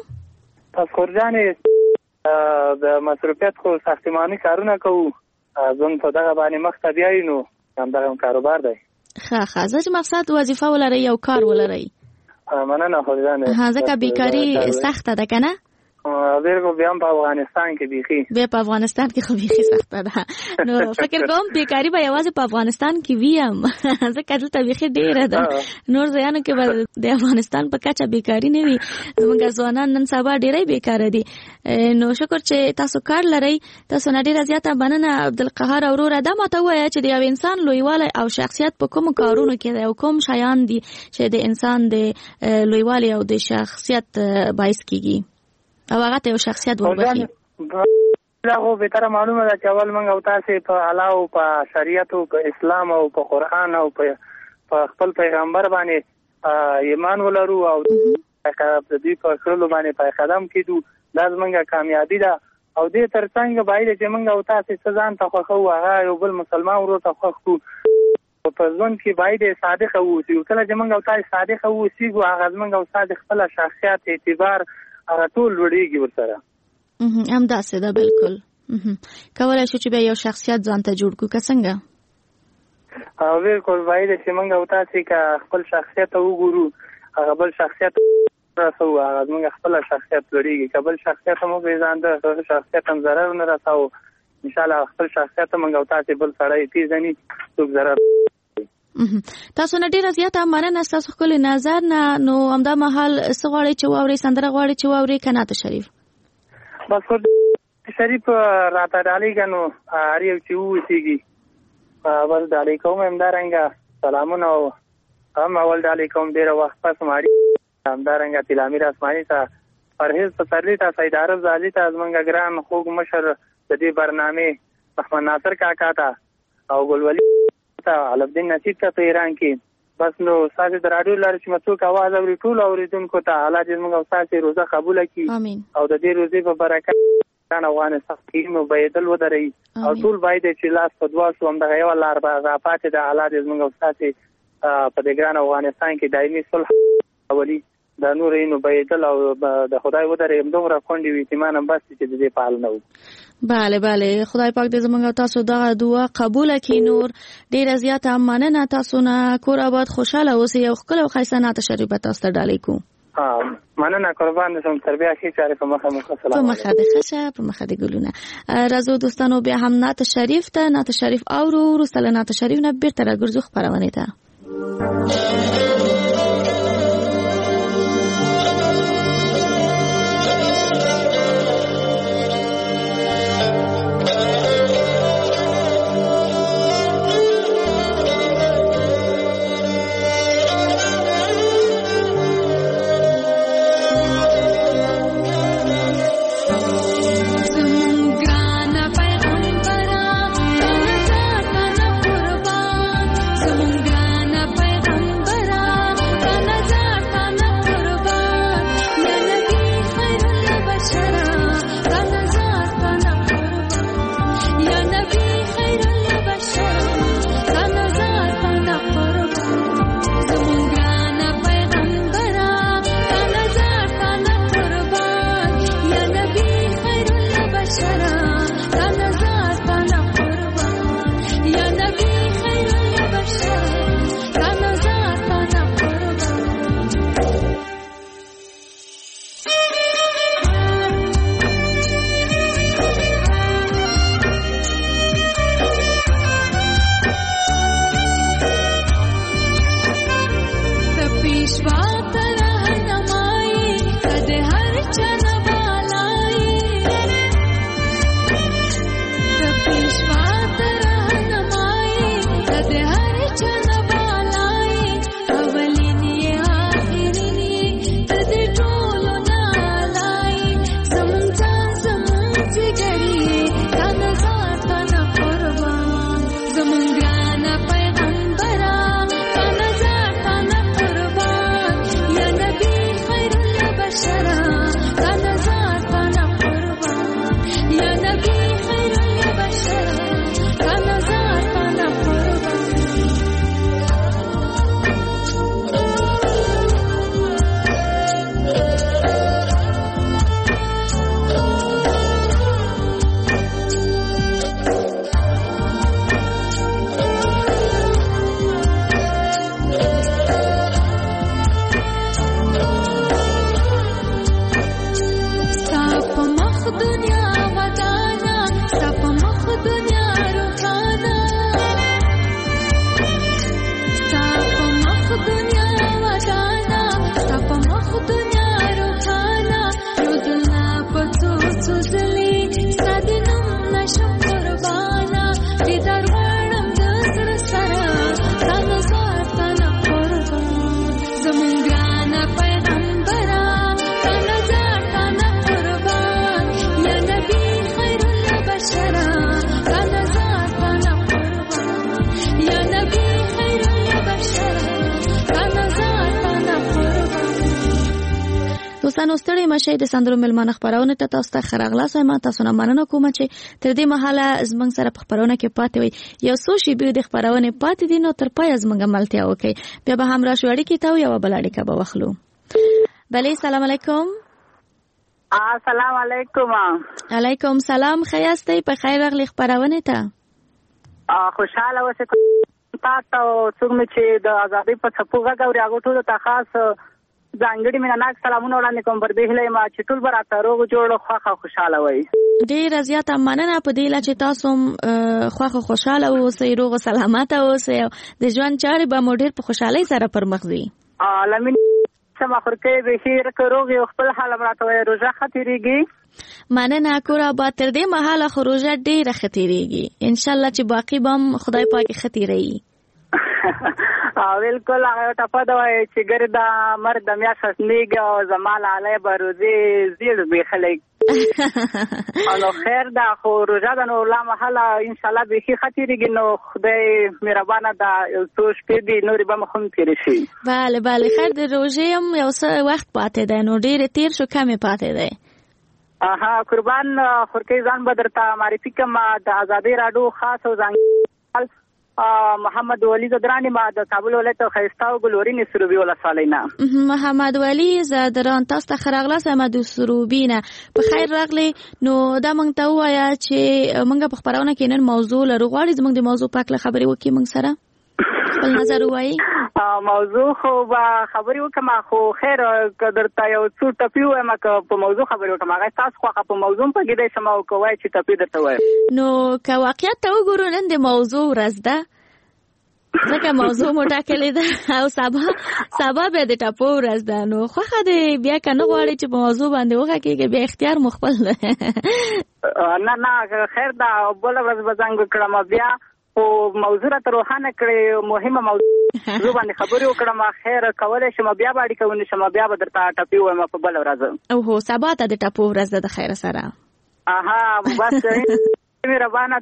خورجانې د مصروفیت خو ساختماني کارونه کوو ځون په دغه باندې مخ ته بیایي نو همدغه کاروبار دی. ښه زه چې مقصد وظیفه ولرئ یو کار ولرئ. مننه خورجانې. ځکه بیکاري سخته ده که نه؟ بیا هم په افغانستان کې بیخي بیا په افغانستان کې خو بیخي سخته ده. نو فکر کوم بیکاري به یوازې په افغانستان کې ویم ځکه دلته بیخي ډېره ده. نور ځایانو کې به د افغانستان په کچه بیکاري نه وي. زموږ ځوانان نن سبا ډېری بیکاره دي. نو شکر چې تاسو کار لرئ. تاسو نه ډېره زیاته مننه عبدالقهار وروره. دا ماته ووایه چې د یو انسان لویوالی او شخصیت په کومو کارونو کې دی او کوم شیان دي چې د انسان د لویوالي او د شخصیت باعث کیږي او هغه ته یو شخصیت وربخي. دا خو بهتره معلومه ده چې اول موږ او تاسې په الله او په شریعت او په اسلام او په قرآن او په خپل پیغمبر باندې ایمان ولرو او د دوی په کړلو باندې په قدم کېدو. دا زموږ کامیابي ده او دې تر څنګ باید چې موږ او تاسې څه ځان ته خوښو هغه یو بل مسلمان ورور ته خوښ کړو. په ژوند کې باید صادق اوسو. کله چې موږ او تاسې صادق اوسېږو هغه زموږ او تاسې خپله شخصیت اعتبار هغه ټول لوړېږي ورسره. همداسې ده بالکل. کولی شو چې بیا یو شخصیت ځان ته جوړ کړو که څنګه؟ بالکل باید چې موږ او تاسې که خپل شخصیت ته وګورو هغه بل شخصیت رسوو هغه زموږ خپله شخصیت لوړېږي. که بل شخصیت هم وپېژانده شخصیت هم ضرر نه رسوو انشاءالله خپل شخصیت موږ او تاسې بل سړی پېژني څوک ضرر. تاسو نه ډیره زیاته مننه ستاسو ښکلی نظر نه. نو همدا مهال څه غواړئ چې واورئ؟ سندره غواړئ چې واورئ که نعت شریف؟ بس شریف راته ډالېږه نو هر یو چې ووسېږي بس ډالۍ کوم همدارنګه سلامونه او هم اول ډالۍ کوم ډېره وخت پس ماړي همدارنګه تلامیر اسماني ته پرهیز پسرلي ته سید عارف زالي ته زموږ ګران خوږ مشر د دې برنامې محمد ناصر کاکا ته او ګلولي علبدین نصیب ته په ایران کې. بس نو ستاسو د راډیو لاره چې مڅوک اواز اوري ټول اوریدونکو ته الله دې موږ او تاسو روزه قبول کړي او د دې روزي په برکت افغانستان کې مو بيدل ودرې او ټول باید چې لاس په دوا شو هم دغه یو لار را پاتې د الله دې موږ او تاسو په دې ګران افغانستان کې دایمي صلح اولي د نورینو بيدل او د خدای ودرې هم دومره کونډي وي ایمان هم بس چې دې پال نه و. بله خدای پاک دې زموږ تاسو دغه دعا قبول کړي. نور ډیره زیاته مننه. تاسو نه کور آباد خوشاله اوسئ. یو ښکلی او ښایسته نعت شریف به تاسو ته ډالۍ کوو. مننه قربان دې تر بیا ښې چارې په مخه مو سلام. په مخه دې ښه شه په مخه دې ګلونه. راځو دوستانو بیا هم نعت شریف ته نعت شریف اورو. وروسته له نعت شریف نه بیرته راګرځو خپرونې ته. پیغمبر دوستانو ستړي مشه د سندرو ملمانه خبرونه ته تاسو ته خراغلاس ما تاسو نه مننه کوم چې تر دې مهاله زمنګ سره په خبرونه کې پاتې وي یو څو شی به د خبرونه پاتې دي نو تر پای زمنګ ملتیا وکي بیا به هم را شوړی کې تا یو بل اړیکه به واخلو. بله سلام علیکم. السلام علیکم. علیکم سلام. خیاستئ په خیر راغلی خبرونه ته. خوشاله اوسئ تاسو څنګه چې د ازادۍ په څپوغه غوړي هغه ټول ته خاص ځانګړي مینناک سلامونه وړاندې کوم پر دې هله ما چې ټول براته روغ جوړ خوخه خوشاله وي. ډیر زیاته مننه په دې لچ تاسو خوخه خوشاله اوسئ روغ سلامت اوسئ د ژوند چارې به مو ډیر په خوشحالۍ سره پرمخ ځي. لمن سم اخرکه به خیر روغ خپل حال براته وي روزه خطرېږي. مننه کورا با تر دې مهاله خروجه ډیره خطرېږي ان شاء الله چې باقی بم خدای پاک خطرېږي. بالکل هغه ټپه دا وایي چې ګردا مرد میا شسنیګ او زمال علی بروزي زیړ به خلک نو خیر دا خو روزه د نو لا محله ان شاء الله به خطرېږي نو خدای مهربانه دا څو شپې دي نورې به مخم تیر شي. بله خیر د روزه هم یو څه وخت پاتې ده نو ډیر تیر شو کم پاتې ده. قربان خورکې ځان بدرته معرفي کوم د ازادۍ راډیو خاص او ځان محمد ولی زدرانی ما د کابل ولایت خیستاو ګلورین سروبي ولسوالینا. محمد ولی زدران تاسو ته خراغلاس احمد سروبینه په خیر راغلی نو دا مونږ ته وایا چې مونږ په خبرونه کې نن موضوع لرو غواړي زموږ د موضوع پاک له خبرې وکړي مونږ سره خپل نظر وایي. موضوع خو با خبرې وکم خو خیر درته یو څو ټپی وایم که په موضوع خبرې وکم هغه تاسو خو په موضوع په کې د سمو کوی چې ټپی درته وایم نو که واقعیت ته وګورو نن د موضوع ورځ ده ځکه موضوع مو ټاکلې ده او سبا به د ټاپو ورځ ده نو خوښه دی بیا که نه غواړئ چې په موضوع باندې وغږیږئ بیا اختیار مو خپل ده. نه خیر ده بله ورځ به زنګ وکړم بیا او موضوع راته روښانه کړې مهمه موضوع باندې خبرې وکړم خیر کولی شم بیا به اړیکه ونیسم بیا به درته ټپي وایم په بله ورځ. اوهو سبا ته د ټپو ورځ ده د خیر سره. بس مهربانه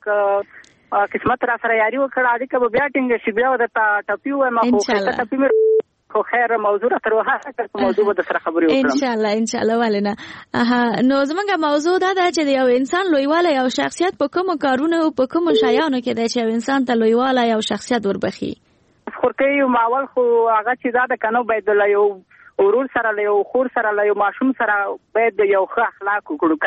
ده قسمت را سره یاري وکړه اړیکه به بیا ټینګه شي بیا درته ټپي وایم خو ټپي خو خیر موضوع راته روښانه کړه په موضوع به در سره خبرې وکړم ان شاء الله ولنه. نو زمونږ موضوع دا ده چې یو انسان لویوالی او شخصیت په کومو کارونو او په کومو شیانو کې دی چې یو انسان ته لویوالی او شخصیت وربخي. خورکې ماول خو هغه چې دا د کنو باید له یو ورور سره له یو خور سره له یو ماشوم سره باید یو ښه اخلاق وکړو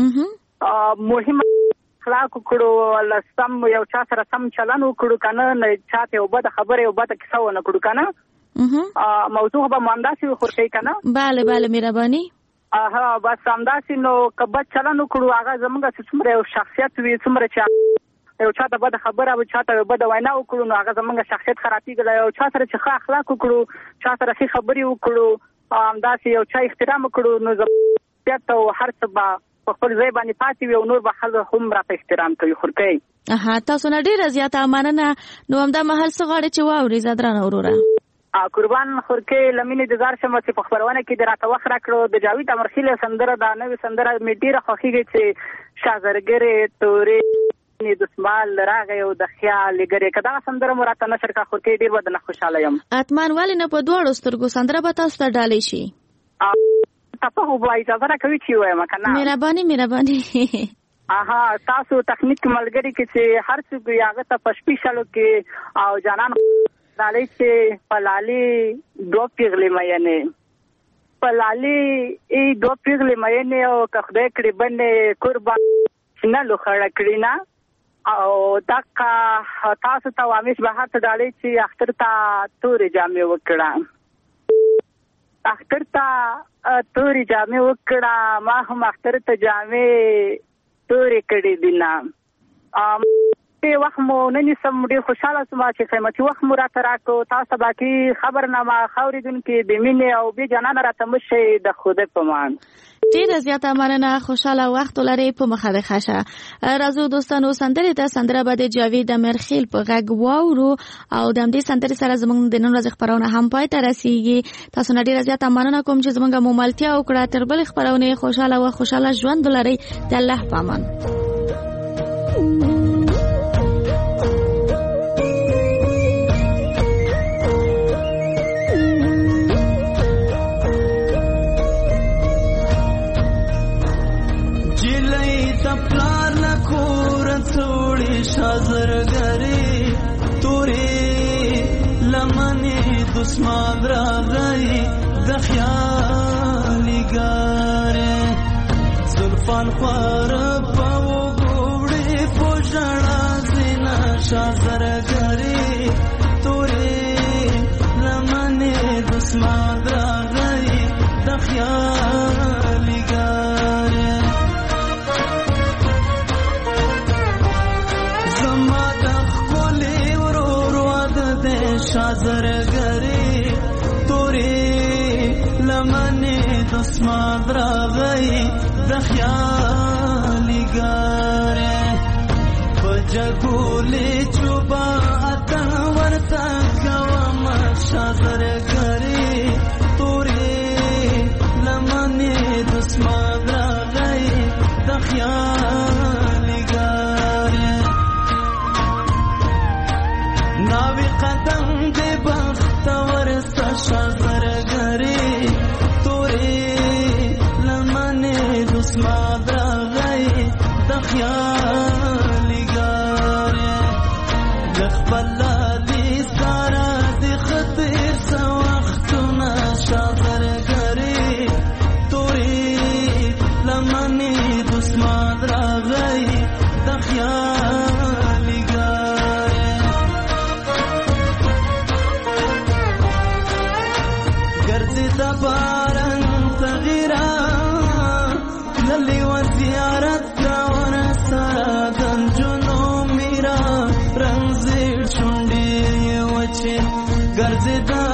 کنه مهم اخلاق وکړو لسم یو چا سره سم چلن وکړو کنه نه چاته یو بد خبره یو بد کیسه ونه کړو کنه موضوع به مانداسي خورکې کنه. بله مهرباني. بس همداسې نو که بد چلن وکړو هغه زموږ څومره یو شخصیت وي څومره چې یو چاته بد خبره او چاته بد وینا وکړو نو هغه زموږ شخصیت خرابېږي. یو چا سره چې ښه اخلاق وکړو چا سره ښې خبرې وکړو همداسې یو چا احترام وکړو نو شخصیت او هر څه به په خپل ځای باندې پاتې وي او نور به خلک هم راته احترام کوي. خورکۍ تاسو نه ډېره زیاته مننه. نو همدا مهال څه غواړئ چې واورئ زدرانه وروره؟ قربان خورکې لمینې د زار شم چې په خبرونه کې د راته وخت راکړو د جاوید امرخیل سندره دا نوې سندره مې ډېره خوښېږي چې شازرګرې تورې دسمال راغی او د خیال ګرې که دغه سندره مو راته نشر کړه خورکې ډېر به درنه خوشحاله یم. اتمان ولې نه په دواړو سترګو سندره به تاسو ته ډالۍ شي. تاسو خو به اجازه راکوي چې ووایم که نه؟ مهرباني تاسو تخنیک ملګري کې چې هر څوک وي هغه ته په شپېشلو کې او جانان دالۍ چې پلالي دو پیغلې مینې پلالي دو پیغلې مینې او که خدای کړي بنې قربان نه لوخړه کړي نه او دقه تاسو ته وامیش بهر ته ډالۍ چې اختر ته تورې جامې وکړه اختر ته تورې جامې وکړه ما هم اختر ته جامې تورې کړې دي نه وخت مو نه نیسم ډېر خوشحاله شوم چې قیمتي وخت مو راته راکړو تاسو باقي خبرنامه خاورېدونکي د مینې او بې جانانه راته مشئ د خدای په امان. ډېره زیاته مننه خوشحاله وخت ولرئ په مخه د ښه. راځو دوستانو سندرې ته سندره به د جاوید امرخیل په غږ واورو او د همدې سندرې سره زموږ د نن ورځې خپرونه هم پای ته رسیږي. تاسو نه ډېره زیاته مننه کوم چې زموږ مملتیا وکړه. تر بلې خپرونې خوشحاله و خوشحاله ژوند ولرئ. د الله په امان. لمنې دسمان راغی د خیالي ګارې زلفان خوار په وګوړې په ژړا زینا شازرګرې تورې لمنې دسمان راغی د خیالي ګارې زما د ښکلې ورور واده دی شازرګرې تورې لمنې دسمان راغی د خیالي ګارې په جګولې چوبا اتن ورته کوم شازرګرې تورې لمنې دسمان راغی د خیالي ګارې ناوی قدم دې بختور ستا شازرګرې تورې لمنې دسمان راغی د خیالي ګارې د خپل لالي سارا د خطر څه وختونه شازرګرې تورې لمنې دسمان راغی د خیالي ګارې ګرځې د باران تغیرا للی و زیارت کون سرا دنجنو میرا رنگ زیر شنڈی وچه گرزی دا